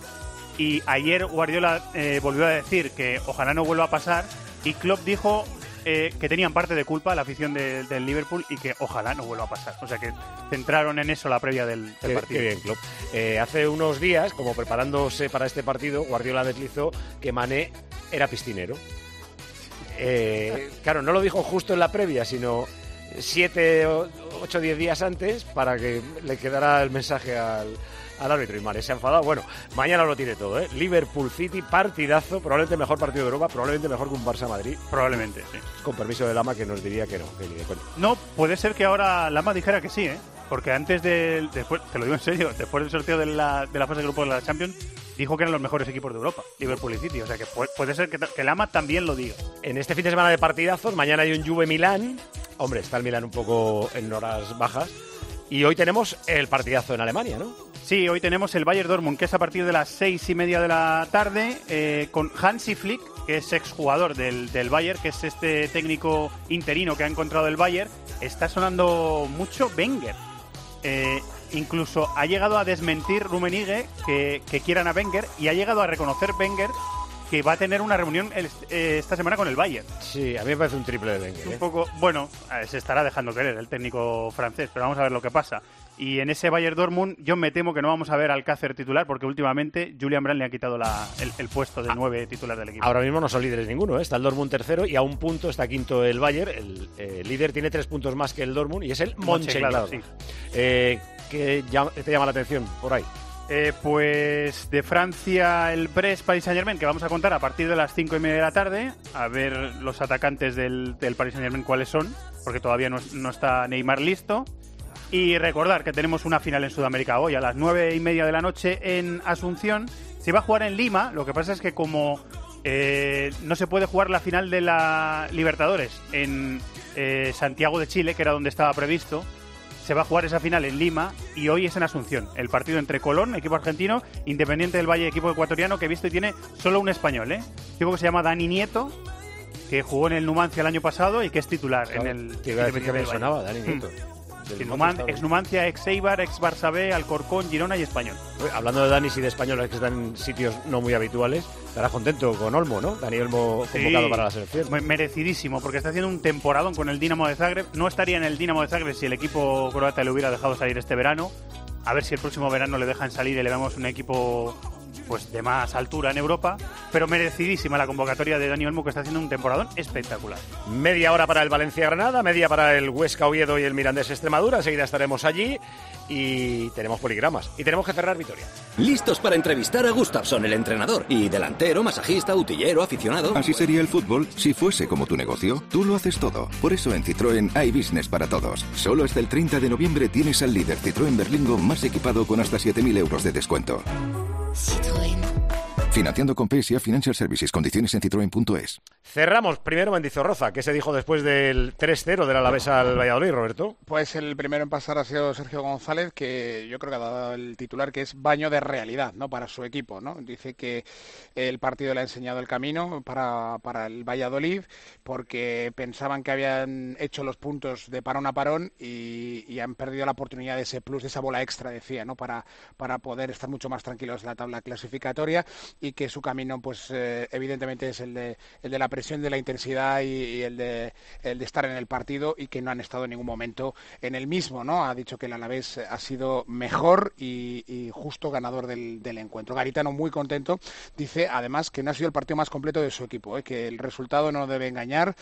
Y ayer Guardiola eh, volvió a decir que ojalá no vuelva a pasar. Y Klopp dijo eh, que tenían parte de culpa la afición de- del Liverpool y que ojalá no vuelva a pasar. O sea que centraron en eso la previa del, del Qué, partido. qué bien, Klopp. Eh, hace unos días, como preparándose para este partido, Guardiola deslizó que Mané era piscinero. Eh, claro, no lo dijo justo en la previa, sino siete, ocho, diez días antes para que le quedara el mensaje al, al árbitro. Y Mané se ha enfadado. Bueno, mañana lo tiene todo, ¿eh? Liverpool City, partidazo, probablemente mejor partido de Europa, probablemente mejor que un Barça-Madrid. Probablemente, sí. Con permiso de Lama, que nos diría que no, que ni de coña. No, puede ser que ahora Lama dijera que sí, ¿eh? Porque antes del... Después, te lo digo en serio, después del sorteo de la, de la fase de grupo de la Champions, dijo que eran los mejores equipos de Europa, Liverpool y City. O sea que puede, puede ser que, que Lama también lo diga. En este fin de semana de partidazos, mañana hay un Juve-Milán. Hombre, está el Milán un poco en horas bajas. Y hoy tenemos el partidazo en Alemania, ¿no? Sí, hoy tenemos el Bayern Dortmund, que es a partir de las seis y media de la tarde, eh, con Hansi Flick, que es exjugador del, del Bayern, que es este técnico interino que ha encontrado el Bayern. Está sonando mucho Wenger. Eh, incluso ha llegado a desmentir Rummenigge que, que quieran a Wenger, y ha llegado a reconocer Wenger que va a tener una reunión el, eh, esta semana con el Bayern. Sí, a mí me parece un triple de Wenger, ¿eh? Un poco, bueno, se estará dejando querer el técnico francés, pero vamos a ver lo que pasa. Y en ese Bayern Dortmund yo me temo que no vamos a ver al Alcácer titular, porque últimamente Julian Brandt le ha quitado la, el, el puesto de ah, nueve titular del equipo. Ahora mismo no son líderes ninguno, ¿eh? Está el Dortmund tercero y a un punto está quinto el Bayern. El eh, líder tiene tres puntos más que el Dortmund y es el Mönchengladbach. Sí. Eh, ¿Qué te llama la atención por ahí? Eh, pues de Francia el Brest Paris Saint-Germain, que vamos a contar a partir de las cinco y media de la tarde, a ver los atacantes del, del Paris Saint-Germain cuáles son, porque todavía no, no está Neymar listo. Y recordar que tenemos una final en Sudamérica hoy a las nueve y media de la noche en Asunción. Se va a jugar en Lima, lo que pasa es que como eh, no se puede jugar la final de la Libertadores en eh, Santiago de Chile, que era donde estaba previsto, se va a jugar esa final en Lima y hoy es en Asunción. El partido entre Colón, equipo argentino, Independiente del Valle, equipo ecuatoriano, que he visto y tiene solo un español, ¿eh? Un equipo que se llama Dani Nieto, que jugó en el Numancia el año pasado y que es titular claro, en el que Independiente del sonaba, Dani Nieto. Sí, Numan, ex Numancia, ex Eibar, ex Barça B, Alcorcón, Girona y Español. Hablando de Danis y de españoles que están en sitios no muy habituales, estarás contento con Olmo, ¿no? Dani Olmo convocado sí, para la selección. Merecidísimo, porque está haciendo un temporadón con el Dinamo de Zagreb. No estaría en el Dinamo de Zagreb si el equipo croata le hubiera dejado salir este verano. A ver si el próximo verano le dejan salir y le vemos un equipo pues de más altura en Europa, pero merecidísima la convocatoria de Dani Olmo, que está haciendo un temporadón espectacular. Media hora para el Valencia-Granada, media para el Huesca-Oviedo y el Mirandés-Extremadura. Enseguida estaremos allí y tenemos poligramas. Y tenemos que cerrar Vitoria. Listos para entrevistar a Gustafsson, el entrenador. Y delantero, masajista, utillero, aficionado. Así sería el fútbol si fuese como tu negocio. Tú lo haces todo. Por eso en Citroën hay business para todos. Solo hasta el treinta de noviembre tienes al líder Citroën Berlingo más equipado con hasta siete mil euros de descuento. Citroën. Financiando con P S A Financial Services. Condiciones en citroen punto es. Cerramos primero Mendizorroza. ¿Qué se dijo después del tres cero del Alavés al Valladolid, Roberto? Pues el primero en pasar ha sido Sergio González, que yo creo que ha dado el titular, que es baño de realidad, ¿no?, para su equipo, ¿no? Dice que el partido le ha enseñado el camino para, para el Valladolid, porque pensaban que habían hecho los puntos de parón a parón y, y han perdido la oportunidad de ese plus, de esa bola extra, decía, ¿no?, para, para poder estar mucho más tranquilos en la tabla clasificatoria, y que su camino, pues eh, evidentemente es el de, el de la presión, de la intensidad y, y el, de, el de estar en el partido, y que no han estado en ningún momento en el mismo, ¿no? Ha dicho que el Alavés ha sido mejor y, y justo ganador del, del encuentro. Garitano muy contento, dice además que no ha sido el partido más completo de su equipo, ¿eh? Que el resultado no debe engañar,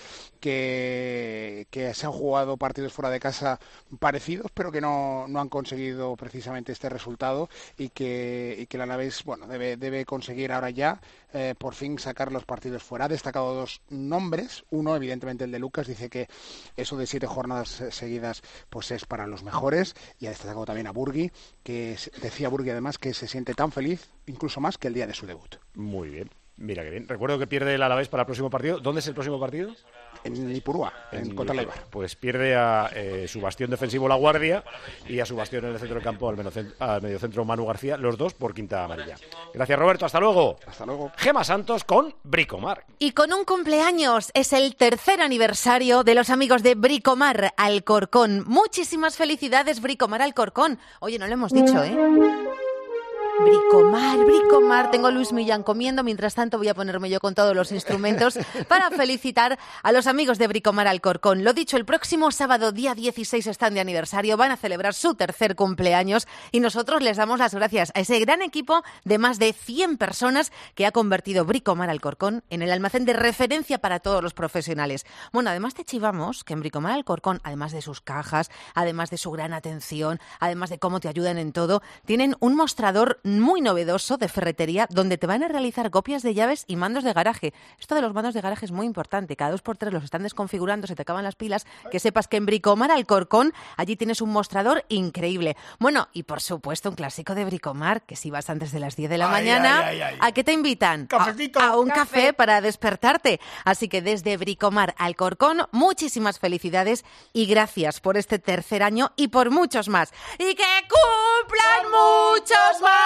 que, que se han jugado partidos fuera de casa parecidos, pero que no, no han conseguido precisamente este resultado, y que, y que el Alavés, bueno, debe, debe conseguir ahora ya eh, por fin sacar los partidos fuera. Ha destacado dos nombres, uno evidentemente el de Lucas, dice que eso de siete jornadas seguidas pues es para los mejores, y ha destacado también a Burgui, que decía Burgui además que se siente tan feliz, incluso más que el día de su debut. Muy bien, mira que bien. Recuerdo que pierde el Alavés para el próximo partido. ¿Dónde es el próximo partido? En Ipurúa, en, en contra Leibar. Pues pierde a eh, su bastión defensivo La Guardia y a su bastión en el centro del campo al, menocent- al mediocentro Manu García, los dos por quinta amarilla. Gracias, Roberto, hasta luego. Hasta luego. Gema Santos con Bricomar. Y con un cumpleaños, es el tercer aniversario de los amigos de Bricomar Alcorcón. Muchísimas felicidades, Bricomar Alcorcón. Oye, no lo hemos dicho, ¿eh? Bricomar, Bricomar, tengo a Luis Millán comiendo, mientras tanto voy a ponerme yo con todos los instrumentos para felicitar a los amigos de Bricomar Alcorcón. Lo dicho, el próximo sábado, día dieciséis, están de aniversario, van a celebrar su tercer cumpleaños y nosotros les damos las gracias a ese gran equipo de más de cien personas que ha convertido Bricomar Alcorcón en el almacén de referencia para todos los profesionales. Bueno, además te chivamos que en Bricomar Alcorcón, además de sus cajas, además de su gran atención, además de cómo te ayudan en todo, tienen un mostrador muy novedoso de ferretería donde te van a realizar copias de llaves y mandos de garaje. Esto de los mandos de garaje es muy importante. Cada dos por tres los están desconfigurando, se te acaban las pilas. Que sepas que en Bricomar Alcorcón allí tienes un mostrador increíble. Bueno, y por supuesto un clásico de Bricomar, que si vas antes de las diez de la Ay, mañana, ay, ay, ay. ¿a qué te invitan? Cafecito. A, a un Café. café para despertarte. Así que desde Bricomar Alcorcón, muchísimas felicidades y gracias por este tercer año y por muchos más. ¡Y que cumplan muchos más!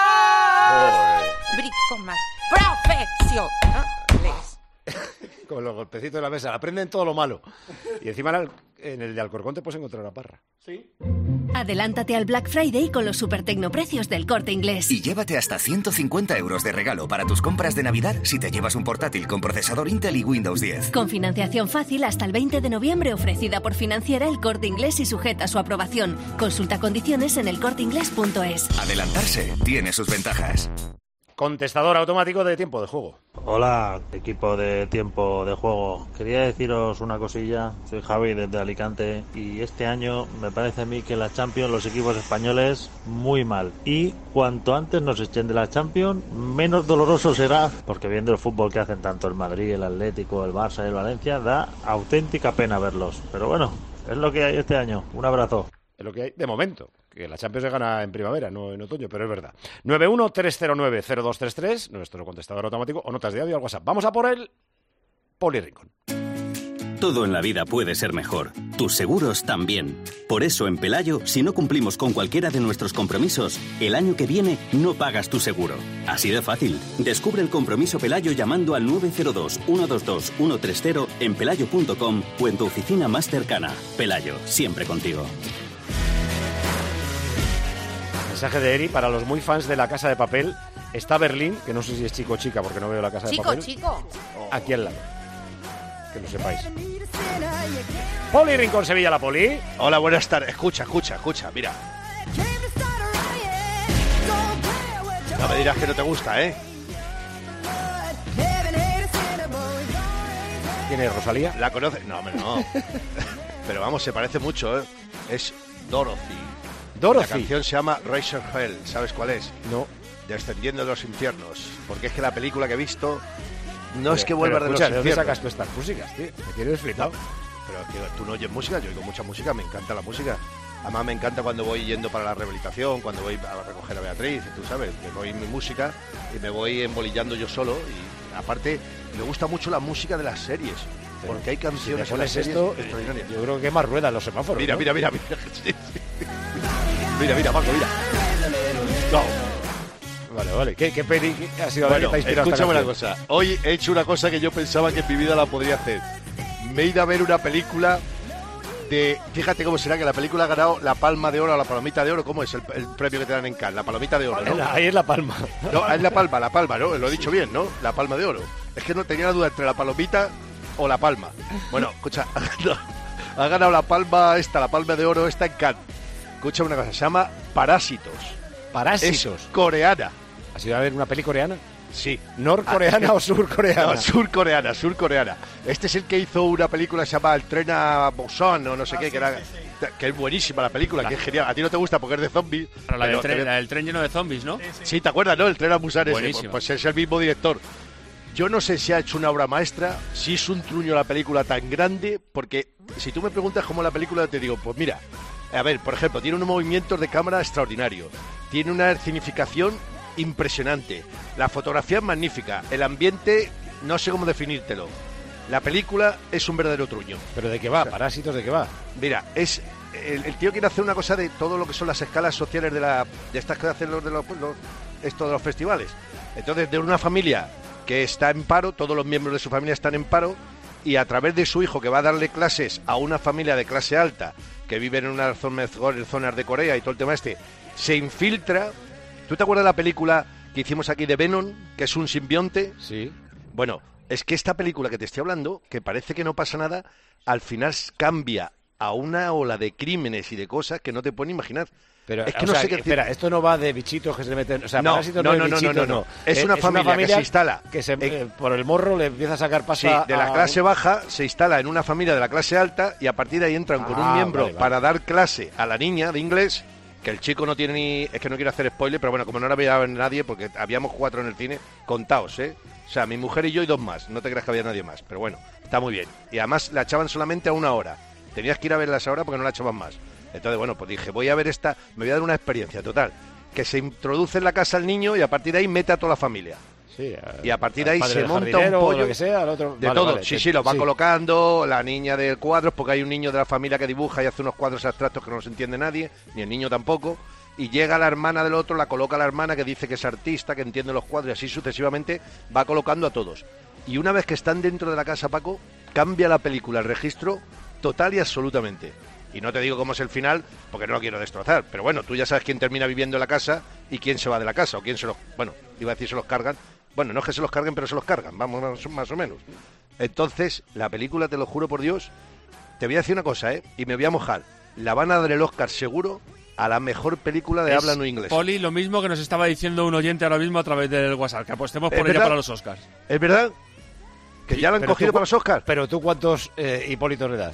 Bricomar, profesionales. Con los golpecitos de la mesa, aprenden todo lo malo. Y encima en el, en el de Alcorcón te puedes encontrar una parra. Sí. Adelántate al Black Friday con los super tecnoprecios del Corte Inglés. Y llévate hasta ciento cincuenta euros de regalo para tus compras de Navidad si te llevas un portátil con procesador Intel y Windows diez. Con financiación fácil hasta el veinte de noviembre ofrecida por Financiera El Corte Inglés y sujeta a su aprobación. Consulta condiciones en el corte inglés punto es. Adelantarse tiene sus ventajas. Contestador automático de tiempo de juego. Hola, equipo de tiempo de juego. Quería deciros una cosilla. Soy Javi desde Alicante y este año me parece a mí que la Champions, los equipos españoles, muy mal. Y cuanto antes nos echen de la Champions, menos doloroso será, porque viendo el fútbol que hacen tanto el Madrid, el Atlético, el Barça y el Valencia, da auténtica pena verlos. Pero bueno, es lo que hay este año. Un abrazo. Es lo que hay de momento, que la Champions se gana en primavera, no en otoño, pero es verdad. nueve uno tres cero nueve cero dos tres tres, nuestro contestador automático, o notas de audio al WhatsApp. Vamos a por el Poli Rincón. Todo en la vida puede ser mejor. Tus seguros también. Por eso en Pelayo, si no cumplimos con cualquiera de nuestros compromisos, el año que viene no pagas tu seguro. Así de fácil. Descubre el compromiso Pelayo llamando al nueve cero dos, uno dos dos, uno tres cero en pelayo punto com o en tu oficina más cercana. Pelayo, siempre contigo. Mensaje de Eri para los muy fans de La Casa de Papel. Está Berlín, que no sé si es chico o chica porque no veo La Casa Chico, de Papel. chico. Aquí al lado. Que lo sepáis. Poli Rincón, Sevilla, la Poli. Hola, buenas tardes. Escucha, escucha, escucha, mira. No me dirás que no te gusta, ¿eh? ¿Quién es, Rosalía? ¿La conoces? No, hombre, no. Pero vamos, se parece mucho, ¿eh? Es Dorothy. Dorothy. La canción se llama Razor Hell. ¿Sabes cuál es? No. Descendiendo de los infiernos. Porque es que la película que he visto no Pero, es que vuelva pero, de escucha, los ¿de dónde infiernos. sacas tú estas músicas, tío? Me tienes flipado. Pero es que tú no oyes música, yo oigo mucha música, me encanta la música. Además me encanta cuando voy yendo para la rehabilitación, cuando voy a recoger a Beatriz, tú sabes, me voy mi música y me voy embolillando yo solo. Y aparte, me gusta mucho la música de las series, Pero porque hay canciones si en me las pones series esto, extraordinarias. yo creo que hay más ruedas en los semáforos. Mira, ¿no? mira, mira, mira. Sí, sí. Mira, mira, Paco, mira. No. Vale, vale. ¿Qué, qué peli ha sido la que Bueno, te ha inspirado esta escúchame una canción? cosa. Hoy he hecho una cosa que yo pensaba que en mi vida la podría hacer. Me he ido a ver una película de... Fíjate cómo será que la película ha ganado la Palma de Oro o la Palomita de Oro. ¿Cómo es el, el premio que te dan en Cannes? La Palomita de Oro, ¿no? Ahí es la palma. No, es la Palma, la Palma, ¿no? Lo he dicho bien, ¿no? La Palma de Oro. Es que no tenía la duda entre la Palomita o la Palma. Bueno, escucha, no, ha ganado la Palma esta, la Palma de Oro esta en Cannes. Escucha una cosa, se llama Parásitos. Parásitos. Es coreana. ¿Has ido a ver una peli coreana? Sí. ¿Norcoreana Ah, o surcoreana? No, surcoreana, surcoreana. Este es el que hizo una película que se llama El tren a Busan o no sé Ah, qué, sí, que era... sí, sí. Que es buenísima la película, La- que es genial. A ti no te gusta porque es de zombies. Pero la, del pero tren, te- la del tren lleno de zombies, ¿no? Sí, ¿te acuerdas, no? El tren a Busan ese. Buenísimo. Pues es el mismo director. Yo no sé si ha hecho una obra maestra, si es un truño la película tan grande, porque si tú me preguntas cómo la película, te digo, pues mira, a ver, por ejemplo, tiene unos movimientos de cámara extraordinarios, tiene una escenificación impresionante, la fotografía es magnífica, el ambiente, no sé cómo definírtelo. La película es un verdadero truño. ¿Pero de qué va? ¿Parásitos de qué va? Mira, es el, el tío quiere hacer una cosa de todo lo que son las escalas sociales de la de estas que hacen los de los, los esto de los festivales. Entonces, de una familia que está en paro, todos los miembros de su familia están en paro, y a través de su hijo que va a darle clases a una familia de clase alta que vive en unas zonas, zonas de Corea y todo el tema este, se infiltra. ¿Tú te acuerdas de la película que hicimos aquí de Venom, que es un simbionte? Sí. Bueno, es que esta película que te estoy hablando, que parece que no pasa nada, al final cambia a una ola de crímenes y de cosas que no te pueden imaginar. Pero, es que o no sea, sé qué espera, esto no va de bichitos que se meten... O sea, no, parásitos no, no, no, de no, bichitos, no, no, no. no. Es, eh, una, es familia una familia que se instala... Que se, eh, eh, por el morro le empieza a sacar pasta... Sí, de la a... clase baja se instala en una familia de la clase alta y a partir de ahí entran Ah, con un miembro vale, vale. para dar clase a la niña de inglés, que el chico no tiene ni... Es que no quiero hacer spoiler, pero bueno, como no la veía nadie, porque habíamos cuatro en el cine, contaos, ¿eh? O sea, mi mujer y yo y dos más, no te creas que había nadie más, pero bueno, está muy bien. Y además la echaban solamente a una hora. Tenías que ir a verla a esa hora porque no la echaban más. Entonces, bueno, pues dije, voy a ver esta, me voy a dar una experiencia total. Que se introduce en la casa al niño y a partir de ahí mete a toda la familia. Sí, y a partir de ahí padre se del monta un jardinero, pollo lo que sea, el otro... de Vale, todo. vale, sí, te- sí, lo va sí. colocando, la niña de cuadros, porque hay un niño de la familia que dibuja y hace unos cuadros abstractos que no los entiende nadie, ni el niño tampoco. Y llega la hermana del otro, la coloca la hermana que dice que es artista, que entiende los cuadros y así sucesivamente va colocando a todos. Y una vez que están dentro de la casa, Paco, cambia la película, el registro total y absolutamente. Y no te digo cómo es el final, porque no lo quiero destrozar. Pero bueno, tú ya sabes quién termina viviendo en la casa y quién se va de la casa, o quién se los... Bueno, iba a decir se los cargan. Bueno, no es que se los carguen, pero se los cargan, vamos, más, más o menos. Entonces, la película, te lo juro por Dios, te voy a decir una cosa, ¿eh? Y me voy a mojar. La van a dar el Oscar seguro a la mejor película de Es, habla no inglesa. Poli, lo mismo que nos estaba diciendo un oyente ahora mismo a través del WhatsApp, que apostemos por ¿Es ella verdad? para los Oscars. ¿Es verdad? Que ya la han Pero cogido tú- para los Oscars. Pero tú, ¿cuántos eh, Hipólitos le das?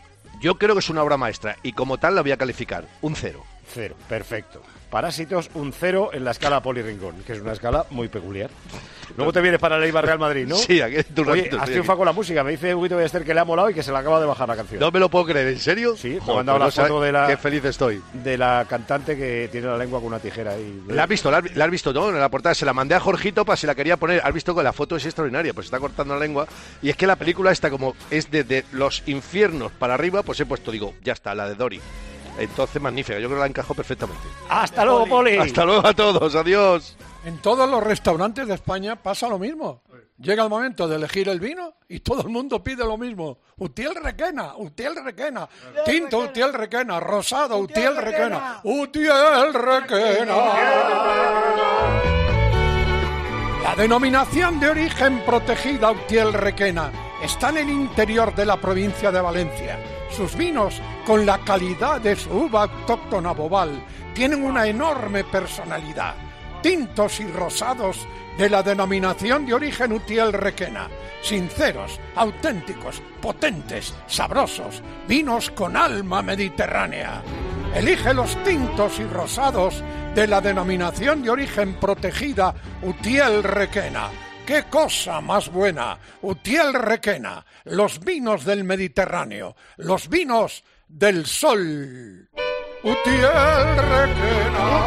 Yo creo que es una obra maestra y como tal la voy a calificar un cero. Cero, perfecto. Parásitos, un cero en la escala Poli Rincón, que es una escala muy peculiar. Luego te vienes para el Eibar Real Madrid, ¿no? Sí, aquí un Oye, ratito has estoy triunfado aquí. con la música. Me dice Huguito Ballester que le ha molado y que se le acaba de bajar la canción. No me lo puedo creer, ¿en serio? Sí, me ha Joder, mandado pues la no sabes foto de la, qué feliz estoy. de la cantante que tiene la lengua con una tijera ahí. ¿La has visto? ¿La has, la has visto? No, en la portada. Se la mandé a Jorgito para si la quería poner. Has visto que la foto es extraordinaria, pues está cortando la lengua. Y es que la película esta, como es desde los infiernos para arriba, pues he puesto, digo, ya está, la de Dory. Entonces, magnífica. Yo creo que la encajó perfectamente. ¡Hasta luego, Poli! Hasta luego a todos. Adiós. En todos los restaurantes de España pasa lo mismo. Llega el momento de elegir el vino y todo el mundo pide lo mismo. Utiel Requena, Utiel Requena, tinto Utiel Requena, rosado Utiel Requena, Utiel Requena. La denominación de origen protegida Utiel Requena está en el interior de la provincia de Valencia. Sus vinos, con la calidad de su uva autóctona Bobal, tienen una enorme personalidad. Tintos y rosados de la denominación de origen Utiel Requena. Sinceros, auténticos, potentes, sabrosos, vinos con alma mediterránea. Elige los tintos y rosados de la denominación de origen protegida Utiel Requena. ¡Qué cosa más buena! Utiel Requena, los vinos del Mediterráneo, los vinos del sol. Utiel Requena,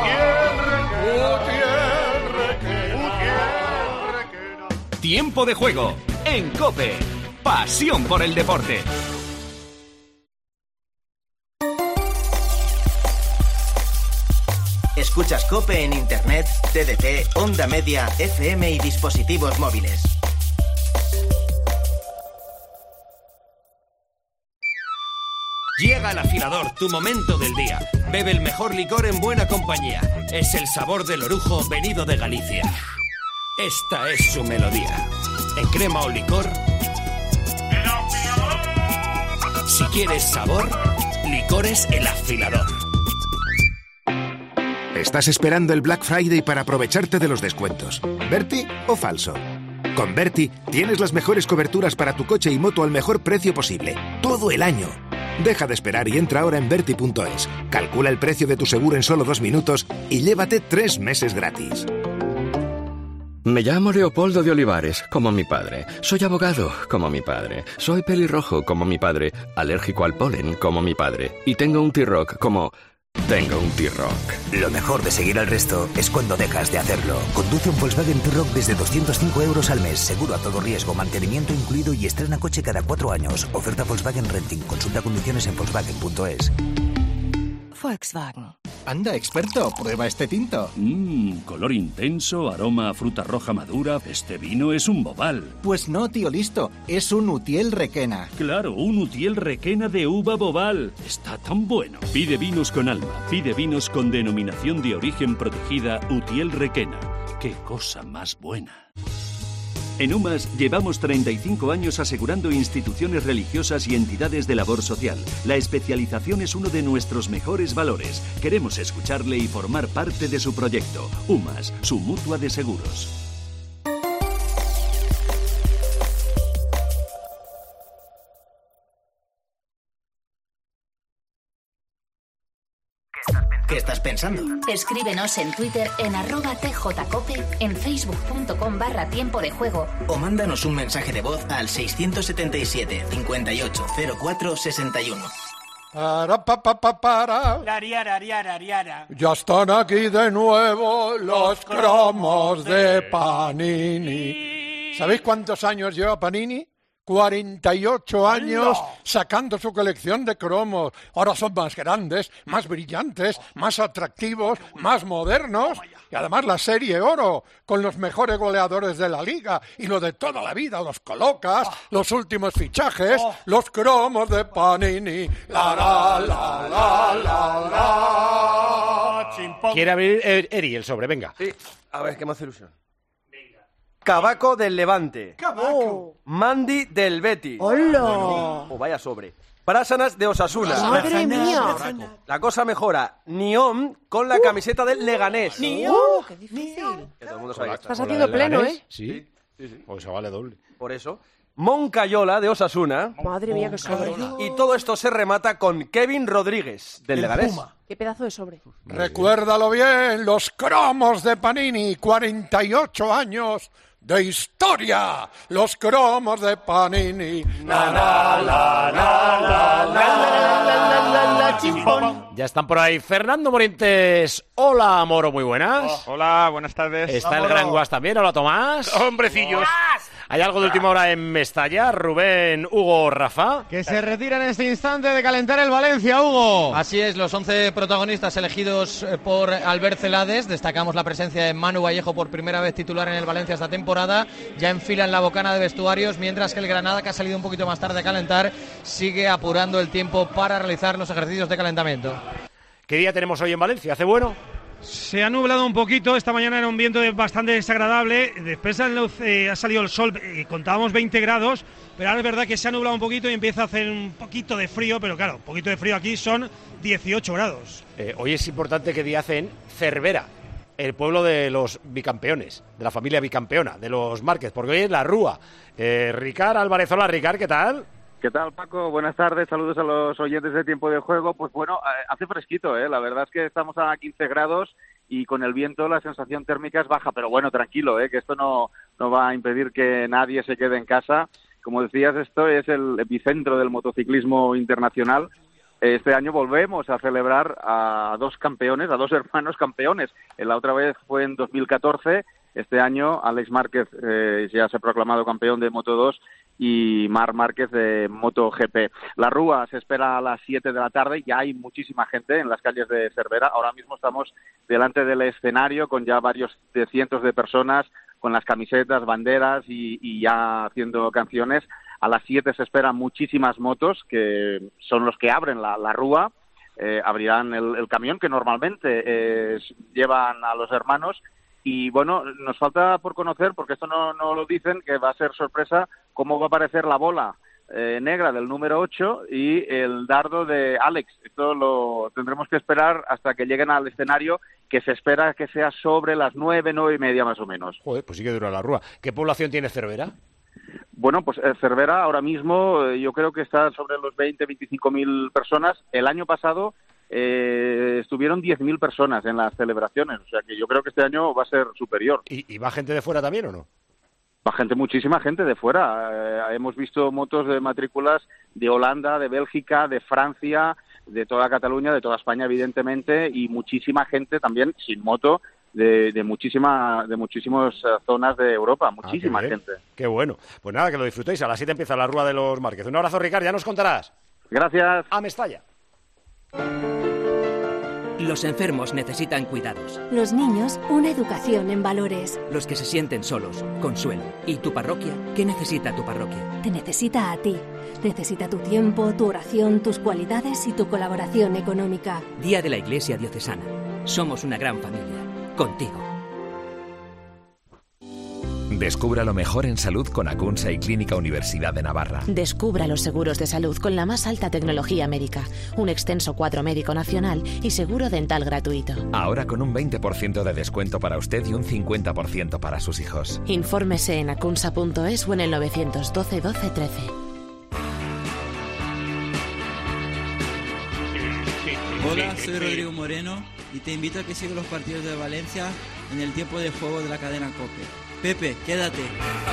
Utiel Requena. Tiempo de juego en COPE. Pasión por el deporte. Escuchas COPE en Internet, T D T, Onda Media, F M y dispositivos móviles. Llega al afilador, tu momento del día. Bebe el mejor licor en buena compañía. Es el sabor del orujo venido de Galicia. Esta es su melodía. En crema o licor. Si quieres sabor, licores El Afilador. ¿Estás esperando el Black Friday para aprovecharte de los descuentos? ¿Berti o falso? Con Berti tienes las mejores coberturas para tu coche y moto al mejor precio posible, todo el año. Deja de esperar y entra ahora en Berti punto es. Calcula el precio de tu seguro en solo dos minutos y llévate tres meses gratis. Me llamo Leopoldo de Olivares, como mi padre. Soy abogado, como mi padre. Soy pelirrojo, como mi padre. Alérgico al polen, como mi padre. Y tengo un T-Rock, como... Tengo un T-Rock. Lo mejor de seguir al resto es cuando dejas de hacerlo. Conduce un Volkswagen T-Rock desde doscientos cinco euros al mes, seguro a todo riesgo, mantenimiento incluido y estrena coche cada cuatro años. Oferta Volkswagen Renting. Consulta condiciones en Volkswagen punto es. Volkswagen. Anda, experto, prueba este tinto. Mmm, color intenso, aroma a fruta roja madura. Este vino es un bobal. Pues no, tío listo, es un Utiel Requena. Claro, un Utiel Requena de uva bobal. Está tan bueno. Pide vinos con alma, pide vinos con denominación de origen protegida Utiel Requena. ¡Qué cosa más buena! En UMAS llevamos treinta y cinco años asegurando instituciones religiosas y entidades de labor social. La especialización es uno de nuestros mejores valores. Queremos escucharle y formar parte de su proyecto. UMAS, su mutua de seguros. ¿Qué estás pensando? Escríbenos en Twitter en arroba tjcope, en facebook.com barra tiempo de juego. O mándanos un mensaje de voz al seiscientos setenta y siete, cincuenta y ocho, cero cuatro, sesenta y uno. Para, pa, pa, pa, para. Ya están aquí de nuevo los cromos de Panini. ¿Sabéis cuántos años lleva Panini? cuarenta y ocho años sacando su colección de cromos. Ahora son más grandes, más brillantes, más atractivos, más modernos. Y además la serie oro, con los mejores goleadores de la liga. Y lo de toda la vida, los colocas, los últimos fichajes, los cromos de Panini. La, la, la, la, la, la. Quiere abrir eh, Eri el sobre, venga. Sí, a ver, que me hace ilusión. Cabaco del Levante. ¡Cabaco! Mandi del Betis. ¡Hola! Oh, vaya sobre. Prásanas de Osasuna. ¡Madre mía! La cosa mejora. Niom con la camiseta del Leganés. ¡Niom! ¡Qué difícil! Que todo el mundo sabe que Estás haciendo pleno, ¿eh? Sí, sí, sí. Pues vale doble. Por eso. Moncayola de Osasuna. Madre mía, qué sobre. Y todo esto se remata con Kevin Rodríguez del Leganés. Qué pedazo de sobre. Recuérdalo bien, los cromos de Panini, cuarenta y ocho años de historia. Los cromos de Panini. Na, na, la, la, la, la, la, la, la, chimpón. Ya están por ahí Fernando Morientes. Hola, Moro, muy buenas. Oh, hola, buenas tardes. Está el Gran Guas también. Hola, Tomás. Hombrecillos. ¿Hay algo de última hora en Mestalla? Rubén, Hugo, Rafa. Que se retira en este instante de calentar el Valencia, Hugo. Así es, los once protagonistas elegidos por Albert Celades. Destacamos la presencia de Manu Vallejo por primera vez titular en el Valencia esta temporada. Ya enfilan la bocana de vestuarios, mientras que el Granada, que ha salido un poquito más tarde a calentar, sigue apurando el tiempo para realizar los ejercicios de calentamiento. ¿Qué día tenemos hoy en Valencia? ¿Hace bueno? Se ha nublado un poquito, esta mañana era un viento bastante desagradable, después eh, ha salido el sol, eh, contábamos veinte grados, pero ahora es verdad que se ha nublado un poquito y empieza a hacer un poquito de frío, pero claro, un poquito de frío aquí son dieciocho grados. Eh, hoy es importante que día hacen Cervera, el pueblo de los bicampeones, de la familia bicampeona, de los Márquez, porque hoy es la Rúa. Eh, Ricard Álvarez, hola Ricard, ¿qué tal? ¿Qué tal, Paco? Buenas tardes, saludos a los oyentes de Tiempo de Juego. Pues bueno, hace fresquito, ¿eh? La verdad es que estamos a quince grados y con el viento la sensación térmica es baja, pero bueno, tranquilo, ¿eh? Que esto no, no va a impedir que nadie se quede en casa. Como decías, esto es el epicentro del motociclismo internacional. Este año volvemos a celebrar a dos campeones, a dos hermanos campeones. La otra vez fue en dos mil catorce. Este año Alex Márquez eh, ya se ha proclamado campeón de Moto dos y Marc Márquez de MotoGP. La Rúa se espera a las siete de la tarde, ya hay muchísima gente en las calles de Cervera. Ahora mismo estamos delante del escenario con ya varios de cientos de personas con las camisetas, banderas y, y ya haciendo canciones. A las siete se esperan muchísimas motos que son los que abren la, la Rúa. Eh, abrirán el, el camión que normalmente eh, llevan a los hermanos. Y bueno, nos falta por conocer, porque esto no, no lo dicen, que va a ser sorpresa, cómo va a aparecer la bola eh, negra del número ocho y el dardo de Alex. Esto lo tendremos que esperar hasta que lleguen al escenario, que se espera que sea sobre las nueve, nueve y media más o menos. Joder, pues sí que dura la Rúa. ¿Qué población tiene Cervera? Bueno, pues eh, Cervera ahora mismo eh, yo creo que está sobre los veinte, veinticinco mil personas. El año pasado Eh, estuvieron diez mil personas en las celebraciones, o sea que yo creo que este año va a ser superior. ¿Y, y va gente de fuera también o no? Va gente, muchísima gente de fuera. Eh, hemos visto motos de matrículas de Holanda, de Bélgica, de Francia, de toda Cataluña, de toda España evidentemente, y muchísima gente también sin moto de, de muchísima de muchísimas zonas de Europa, muchísima ah, qué gente. Qué bueno. Pues nada, que lo disfrutéis. A las siete empieza la Rúa de los Márquez. Un abrazo, Ricard, ya nos contarás. Gracias. A Mestalla. Los enfermos necesitan cuidados. Los niños, una educación en valores. Los que se sienten solos, consuelo. ¿Y tu parroquia? ¿Qué necesita tu parroquia? Te necesita a ti. Necesita tu tiempo, tu oración, tus cualidades y tu colaboración económica. Día de la Iglesia Diocesana. Somos una gran familia. Contigo. Descubra lo mejor en salud con Acunsa y Clínica Universidad de Navarra. Descubra los seguros de salud con la más alta tecnología médica, un extenso cuadro médico nacional y seguro dental gratuito. Ahora con un veinte por ciento de descuento para usted y un cincuenta por ciento para sus hijos. Infórmese en acunsa punto es o en el novecientos doce doce trece. Hola, soy Rodrigo Moreno y te invito a que sigas los partidos de Valencia en el tiempo de juego de la cadena COPE. Pepe, quédate.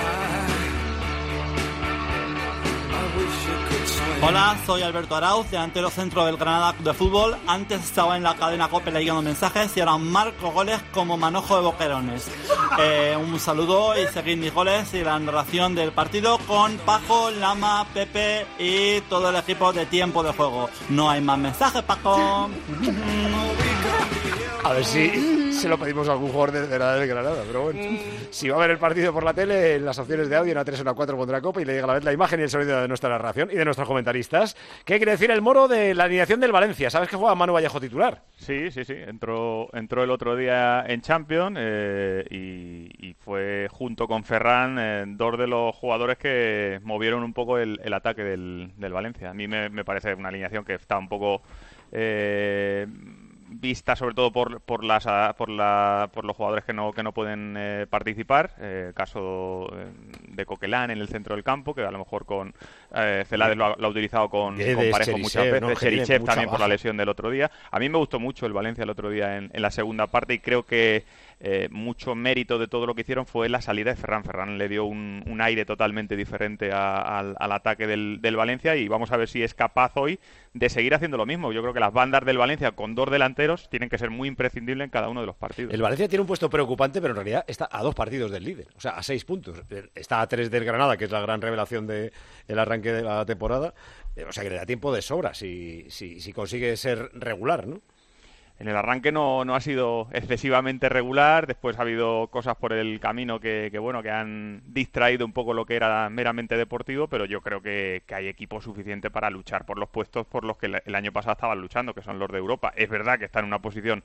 Hola, soy Alberto Arauz, delantero centro del Granada de Fútbol. Antes estaba en la cadena COPE leyendo mensajes y ahora marco goles como manojo de boquerones. Eh, un saludo y seguid mis goles y la narración del partido con Paco, Lama, Pepe y todo el equipo de tiempo de juego. No hay más mensajes, Paco. A ver si se lo pedimos a algún jugador de, de la del Granada, pero bueno. Si va a ver el partido por la tele, en las opciones de audio, en A tres o en A cuatro pondrá COPE y le llega a la vez la imagen y el sonido de nuestra narración y de nuestros comentaristas. ¿Qué quiere decir el Moro de la alineación del Valencia? ¿Sabes que juega Manu Vallejo titular? Sí, sí, sí. Entró, entró el otro día en Champions eh, y, y fue junto con Ferran eh, dos de los jugadores que movieron un poco el, el ataque del, del Valencia. A mí me, me parece una alineación que está un poco... Eh, vista sobre todo por por las por la por los jugadores que no que no pueden eh, participar, eh, caso de Coquelán en el centro del campo, que a lo mejor con eh, Celades lo ha, lo ha utilizado con, con Parejo muchas veces, no, Cherichev también baja por la lesión del otro día. A mí me gustó mucho el Valencia el otro día en, en la segunda parte y creo que Eh, mucho mérito de todo lo que hicieron fue la salida de Ferran. Ferran le dio un, un aire totalmente diferente a, a, al ataque del, del Valencia y vamos a ver si es capaz hoy de seguir haciendo lo mismo. Yo creo que las bandas del Valencia con dos delanteros tienen que ser muy imprescindibles en cada uno de los partidos. El Valencia tiene un puesto preocupante, pero en realidad está a dos partidos del líder, o sea, a seis puntos. Está a tres del Granada, que es la gran revelación del de arranque de la temporada, o sea que le da tiempo de sobra si, si, si consigue ser regular, ¿no? En el arranque no, no ha sido excesivamente regular, después ha habido cosas por el camino que, que bueno que han distraído un poco lo que era meramente deportivo, pero yo creo que, que hay equipo suficiente para luchar por los puestos por los que el, el año pasado estaban luchando, que son los de Europa. Es verdad que está en una posición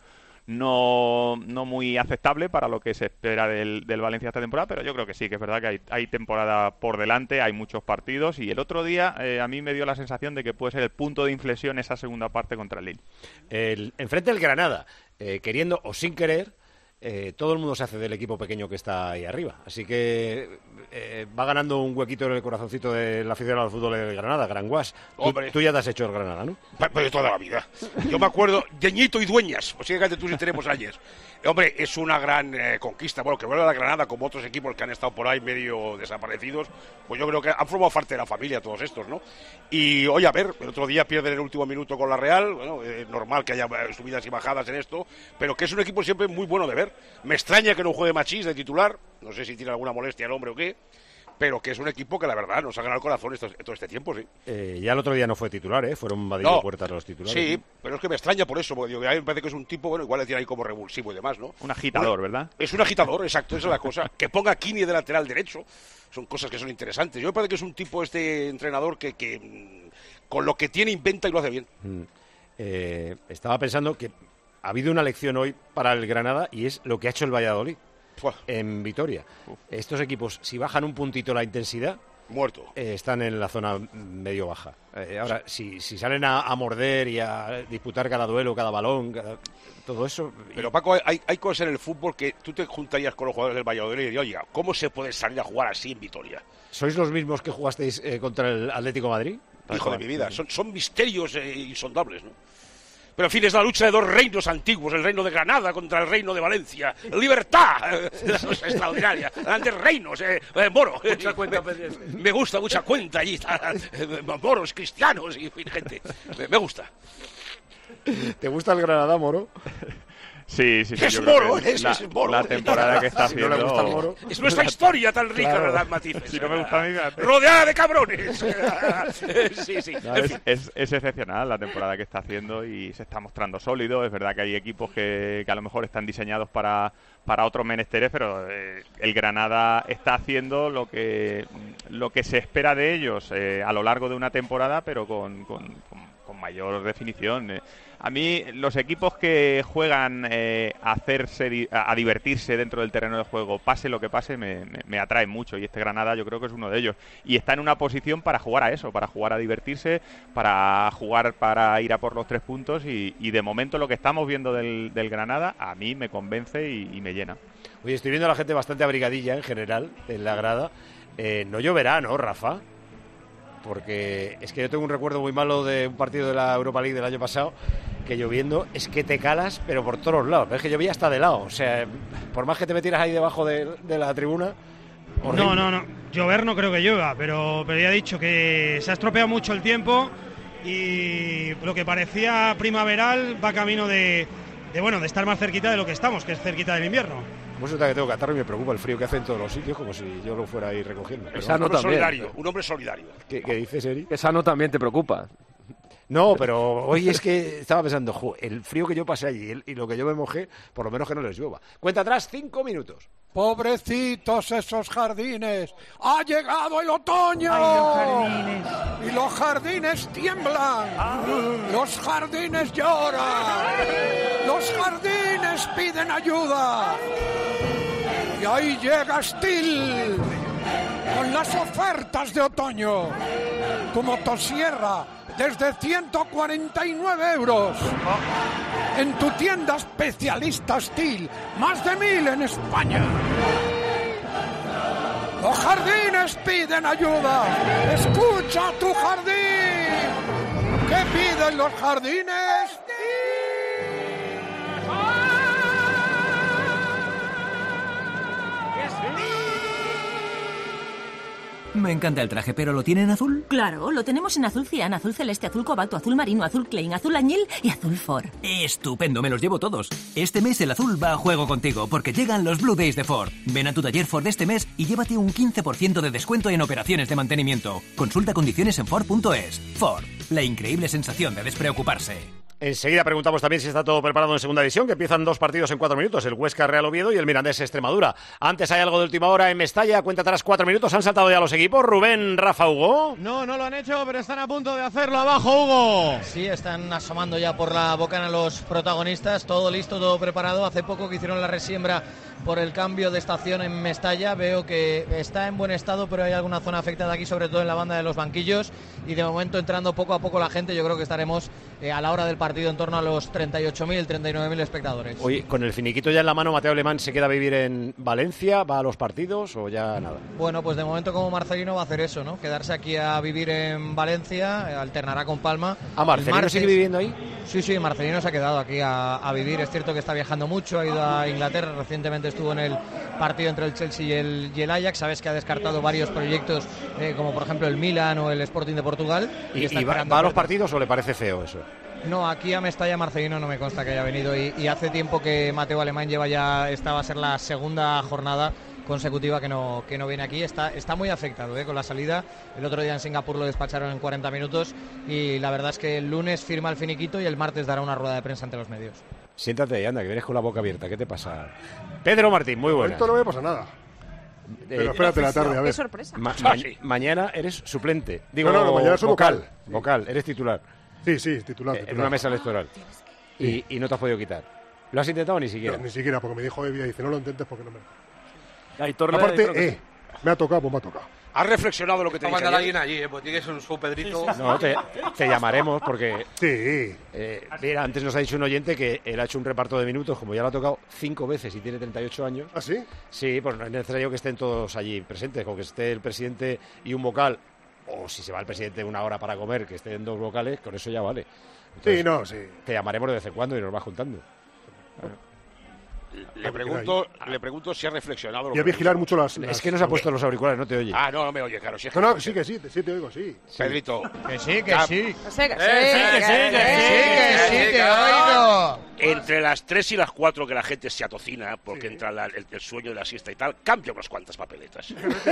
no, no muy aceptable para lo que se espera del, del Valencia esta temporada, pero yo creo que sí, que es verdad que hay, hay temporada por delante, hay muchos partidos y el otro día eh, a mí me dio la sensación de que puede ser el punto de inflexión esa segunda parte contra el Lille. El, enfrente del Granada, eh, queriendo o sin querer, eh, todo el mundo se hace del equipo pequeño que está ahí arriba. Así que eh, va ganando un huequito en el corazoncito de la afición al fútbol de Granada, Granguas. Tú, tú ya te has hecho el Granada, ¿no? Pues de toda la vida. Yo me acuerdo, Deñito y Dueñas, o sea, fíjate tú si tenemos ayer. Hombre, es una gran eh, conquista. Bueno, que vuelva a la Granada como otros equipos que han estado por ahí medio desaparecidos, pues yo creo que han formado parte de la familia todos estos, ¿no? Y, oye, a ver, el otro día pierden el último minuto con la Real, bueno, es eh, normal que haya subidas y bajadas en esto, pero que es un equipo siempre muy bueno de ver. Me extraña que no juegue Machís de titular, no sé si tiene alguna molestia el hombre o qué, pero que es un equipo que la verdad nos ha ganado el corazón esto, todo este tiempo, sí. Eh, ya el otro día no fue titular, ¿eh? Fueron Madrid no, y Puertas los titulares. Sí, pero es que me extraña por eso, porque digo, a mí me parece que es un tipo, bueno, igual decir ahí como revulsivo y demás, ¿no? Un agitador, bueno, ¿verdad? Es un agitador, exacto, esa es la cosa. Que ponga a Kini de lateral derecho, son cosas que son interesantes. Yo me parece que es un tipo, este entrenador, que, que con lo que tiene inventa y lo hace bien. Mm. Eh, estaba pensando que ha habido una lección hoy para el Granada y es lo que ha hecho el Valladolid. En Vitoria. Uf. Estos equipos, si bajan un puntito la intensidad, muerto. Eh, están en la zona medio baja. Eh, ahora, si, si salen a, a morder y a disputar cada duelo, cada balón, cada, todo eso... Pero Paco, hay, hay cosas en el fútbol que tú te juntarías con los jugadores del Valladolid y dirías, oye, ¿cómo se puede salir a jugar así en Vitoria? ¿Sois los mismos que jugasteis eh, contra el Atlético de Madrid? Hijo de mi vida, son, son misterios eh, insondables, ¿no? Pero en fin, es la lucha de dos reinos antiguos, el reino de Granada contra el reino de Valencia. ¡Libertad! La cosa extraordinaria. Grandes reinos, eh, eh, Moro. Mucha cuenta, me, me gusta, mucha cuenta allí. Eh, moros, cristianos y gente. Me, me gusta. ¿Te gusta el Granada, Moro? Sí, sí, sí. Es yo creo moro, que es, la, es moro. la temporada que está Si haciendo... no le gusta el moro. Es nuestra historia tan rica, Claro. ¿verdad, matices? Si no me gusta a mí, fíjate. Rodeada de cabrones. Sí, sí. No, En es, fin. es, es excepcional la temporada que está haciendo y se está mostrando sólido. Es verdad que hay equipos que, que a lo mejor están diseñados para, para otros menesteres, pero eh, el Granada está haciendo lo que, lo que se espera de ellos eh, a lo largo de una temporada, pero con, con, con, con mayor definición. Eh, A mí, los equipos que juegan eh, a, hacerse, a, a divertirse dentro del terreno de juego, pase lo que pase, me, me, me atraen mucho. Y este Granada yo creo que es uno de ellos. Y está en una posición para jugar a eso, para jugar a divertirse, para jugar para ir a por los tres puntos. Y, y de momento lo que estamos viendo del, del Granada, a mí me convence y, y me llena. Oye, estoy viendo a la gente bastante abrigadilla en general, en la grada. Eh, no lloverá, ¿no, Rafa? Porque es que yo tengo un recuerdo muy malo de un partido de la Europa League del año pasado, que lloviendo es que te calas, pero por todos los lados. Es que llovía hasta de lado. O sea, por más que te metieras ahí debajo de, de la tribuna... horrible. No, no, no. Llover no creo que llueva, pero, pero ya he dicho que se ha estropeado mucho el tiempo y lo que parecía primaveral va camino de, de, bueno, de estar más cerquita de lo que estamos, que es cerquita del invierno. Como se nota que tengo catarro y me preocupa el frío que hace en todos los sitios, como si yo lo fuera a ir recogiendo. Pero un hombre solidario, un hombre solidario. ¿Qué, qué dices, Eri? Que sano también te preocupa. No, pero hoy es que estaba pensando, jo, el frío que yo pasé allí el- y lo que yo me mojé, por lo menos que no les llueva. Cuenta atrás, cinco minutos. Pobrecitos esos jardines. ¡Ha llegado el otoño! Ay, los jardines. Y los jardines tiemblan. Los jardines lloran. Los jardines piden ayuda. Y ahí llega Steel con las ofertas de otoño. Tu motosierra desde ciento cuarenta y nueve euros. En tu tienda especialista Steel, más de mil en España. Los jardines piden ayuda. Escucha tu jardín. ¿Qué piden los jardines? Me encanta el traje, pero ¿lo tienen azul? Claro, lo tenemos en azul cian, azul celeste, azul cobalto, azul marino, azul Klein, azul añil y azul Ford. Estupendo, me los llevo todos. Este mes el azul va a juego contigo, porque llegan los Blue Days de Ford. Ven a tu taller Ford este mes y llévate un quince por ciento de descuento en operaciones de mantenimiento. Consulta condiciones en Ford punto es. Ford, la increíble sensación de despreocuparse. Enseguida preguntamos también si está todo preparado en Segunda División, que empiezan dos partidos en cuatro minutos, el Huesca Real Oviedo y el Mirandés Extremadura. Antes hay algo de última hora en Mestalla, cuenta atrás cuatro minutos, han saltado ya los equipos. Rubén, Rafa, Hugo. No, no lo han hecho, pero están a punto de hacerlo. Abajo, Hugo. Sí, están asomando ya por la bocana los protagonistas. Todo listo, todo preparado. Hace poco que hicieron la resiembra por el cambio de estación en Mestalla. Veo que está en buen estado, pero hay alguna zona afectada aquí, sobre todo en la banda de los banquillos. Y de momento entrando poco a poco la gente. Yo creo que estaremos eh, a la hora del partido en torno a los treinta y ocho mil, treinta y nueve mil espectadores. Oye, con el finiquito ya en la mano, Mateo Alemán se queda a vivir en Valencia, va a los partidos o ya nada. Bueno, pues de momento como Marcelino va a hacer eso, ¿no? Quedarse aquí a vivir en Valencia, eh, alternará con Palma. ¿Ah, Marcelino El martes- sigue viviendo ahí? Sí, sí, Marcelino se ha quedado aquí a, a vivir. Es cierto que está viajando mucho, ha ido a Inglaterra, recientemente estuvo en el partido entre el Chelsea y el, y el Ajax. Sabes que ha descartado varios proyectos, eh, como por ejemplo el Milan o el Sporting de Portugal. ¿Y, está y va, esperando va a los ofertas. partidos o le parece feo eso? No, aquí a Mestalla Marcelino no me consta que haya venido y, y hace tiempo que Mateo Alemán lleva ya, esta va a ser la segunda jornada consecutiva que no, que no viene aquí. Está, está muy afectado ¿eh? con la salida. El otro día en Singapur lo despacharon en cuarenta minutos y la verdad es que el lunes firma el finiquito y el martes dará una rueda de prensa ante los medios. Siéntate y anda, que vienes con la boca abierta. ¿Qué te pasa? Pedro Martín, muy buena. Esto no me pasa nada. Pero espérate la tarde, a ver. Qué sorpresa. Ma- Ah, ma- sí. Mañana eres suplente. Digo, No, no, no, mañana soy vocal. Vocal, eres titular. Sí, sí, titular. Eh, En titular. una mesa electoral. Y, y no te has podido quitar. ¿Lo has intentado ni siquiera? No, ni siquiera, porque me dijo Evia, dice, no lo intentes porque no me... Aitor le Aparte, dijeron que eh, me ha tocado, pues me ha tocado. ¿Has reflexionado lo que te Vamos a dije mandar a ayer? alguien allí, ¿eh? Porque tienes un su Pedrito. No, te, te llamaremos porque... Sí. Eh, mira, antes nos ha dicho un oyente que él ha hecho un reparto de minutos, como ya lo ha tocado cinco veces y tiene treinta y ocho años. ¿Ah, sí? Sí, pues no es necesario que estén todos allí presentes, con que esté el presidente y un vocal, o si se va el presidente una hora para comer, que estén dos vocales, con eso ya vale. Entonces, Sí, no, sí. Te llamaremos de vez en cuando y nos vas juntando. Le pregunto, le pregunto si ha reflexionado. Y a vigilar mucho las, las... Es que no se ha puesto los auriculares, no te oye. Ah, no, no me oye, claro. Si es no, que no, sí que sí, sí te oigo, sí. Pedrito. Que sí, que Ah, sí. Que sí, que sí, Eh, que sí, que sí, que sí, te oigo. Entre las tres y las cuatro que la gente se atocina porque entra la- el, el sueño de la siesta y tal, cambia unas cuantas papeletas.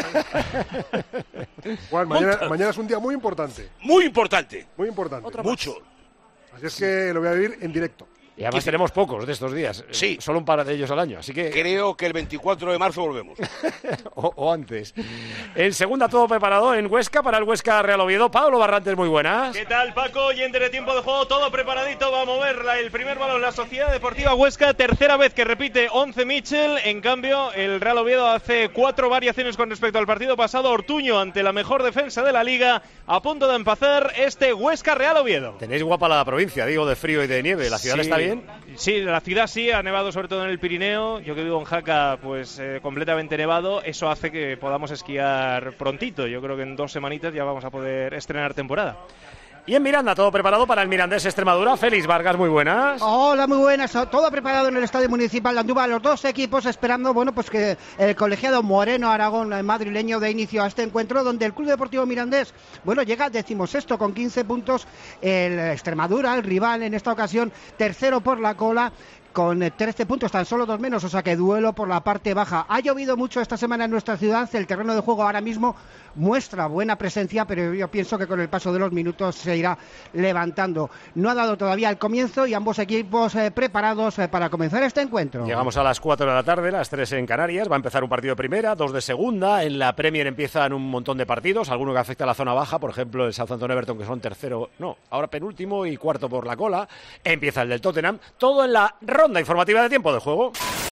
Juan, mañana, mañana es un día muy importante. Muy importante. Muy importante. Otro más. Mucho. Así es que lo voy a vivir en directo. Y además tenemos pocos de estos días. Sí. Solo un par de ellos al año, así que... Creo que el veinticuatro de marzo volvemos. o, o antes. En segunda, todo preparado en Huesca para el Huesca Real Oviedo. Pablo Barrantes, muy buenas. ¿Qué tal, Paco? Oyente de tiempo de juego, todo preparadito. Va a mover la- el primer balón la Sociedad Deportiva Huesca. Tercera vez que repite once Mitchell. En cambio, el Real Oviedo hace cuatro variaciones con respecto al partido pasado. Ortuño ante la mejor defensa de la Liga. A punto de empezar este Huesca Real Oviedo. Tenéis guapa la provincia, digo, de frío y de nieve. ¿La ciudad Sí, está bien? Sí, la ciudad sí, ha nevado sobre todo en el Pirineo. Yo que vivo en Jaca, pues eh, completamente nevado. Eso hace que podamos esquiar prontito. Yo creo que en dos semanitas ya vamos a poder estrenar temporada. Y en Miranda, todo preparado para el Mirandés Extremadura. Félix Vargas, muy buenas. Hola, muy buenas. Todo preparado en el Estadio Municipal de Andújar. Los dos equipos esperando, bueno, pues que el colegiado Moreno Aragón eh, madrileño dé inicio a este encuentro donde el Club Deportivo Mirandés, bueno, llega decimosexto con quince puntos. El Extremadura, el rival en esta ocasión, tercero por la cola, con trece puntos, tan solo dos menos, o sea que duelo por la parte baja. Ha llovido mucho esta semana en nuestra ciudad, el terreno de juego ahora mismo muestra buena presencia, pero yo pienso que con el paso de los minutos se irá levantando. No ha dado todavía el comienzo y ambos equipos eh, preparados eh, para comenzar este encuentro. Llegamos a las cuatro de la tarde, las tres en Canarias. Va a empezar un partido de primera, dos de segunda. En la Premier empiezan un montón de partidos, alguno que afecta a la zona baja, por ejemplo el Southampton Everton, que son tercero, no, ahora penúltimo y cuarto por la cola. Empieza el del Tottenham. Todo en la ronda informativa de tiempo de juego.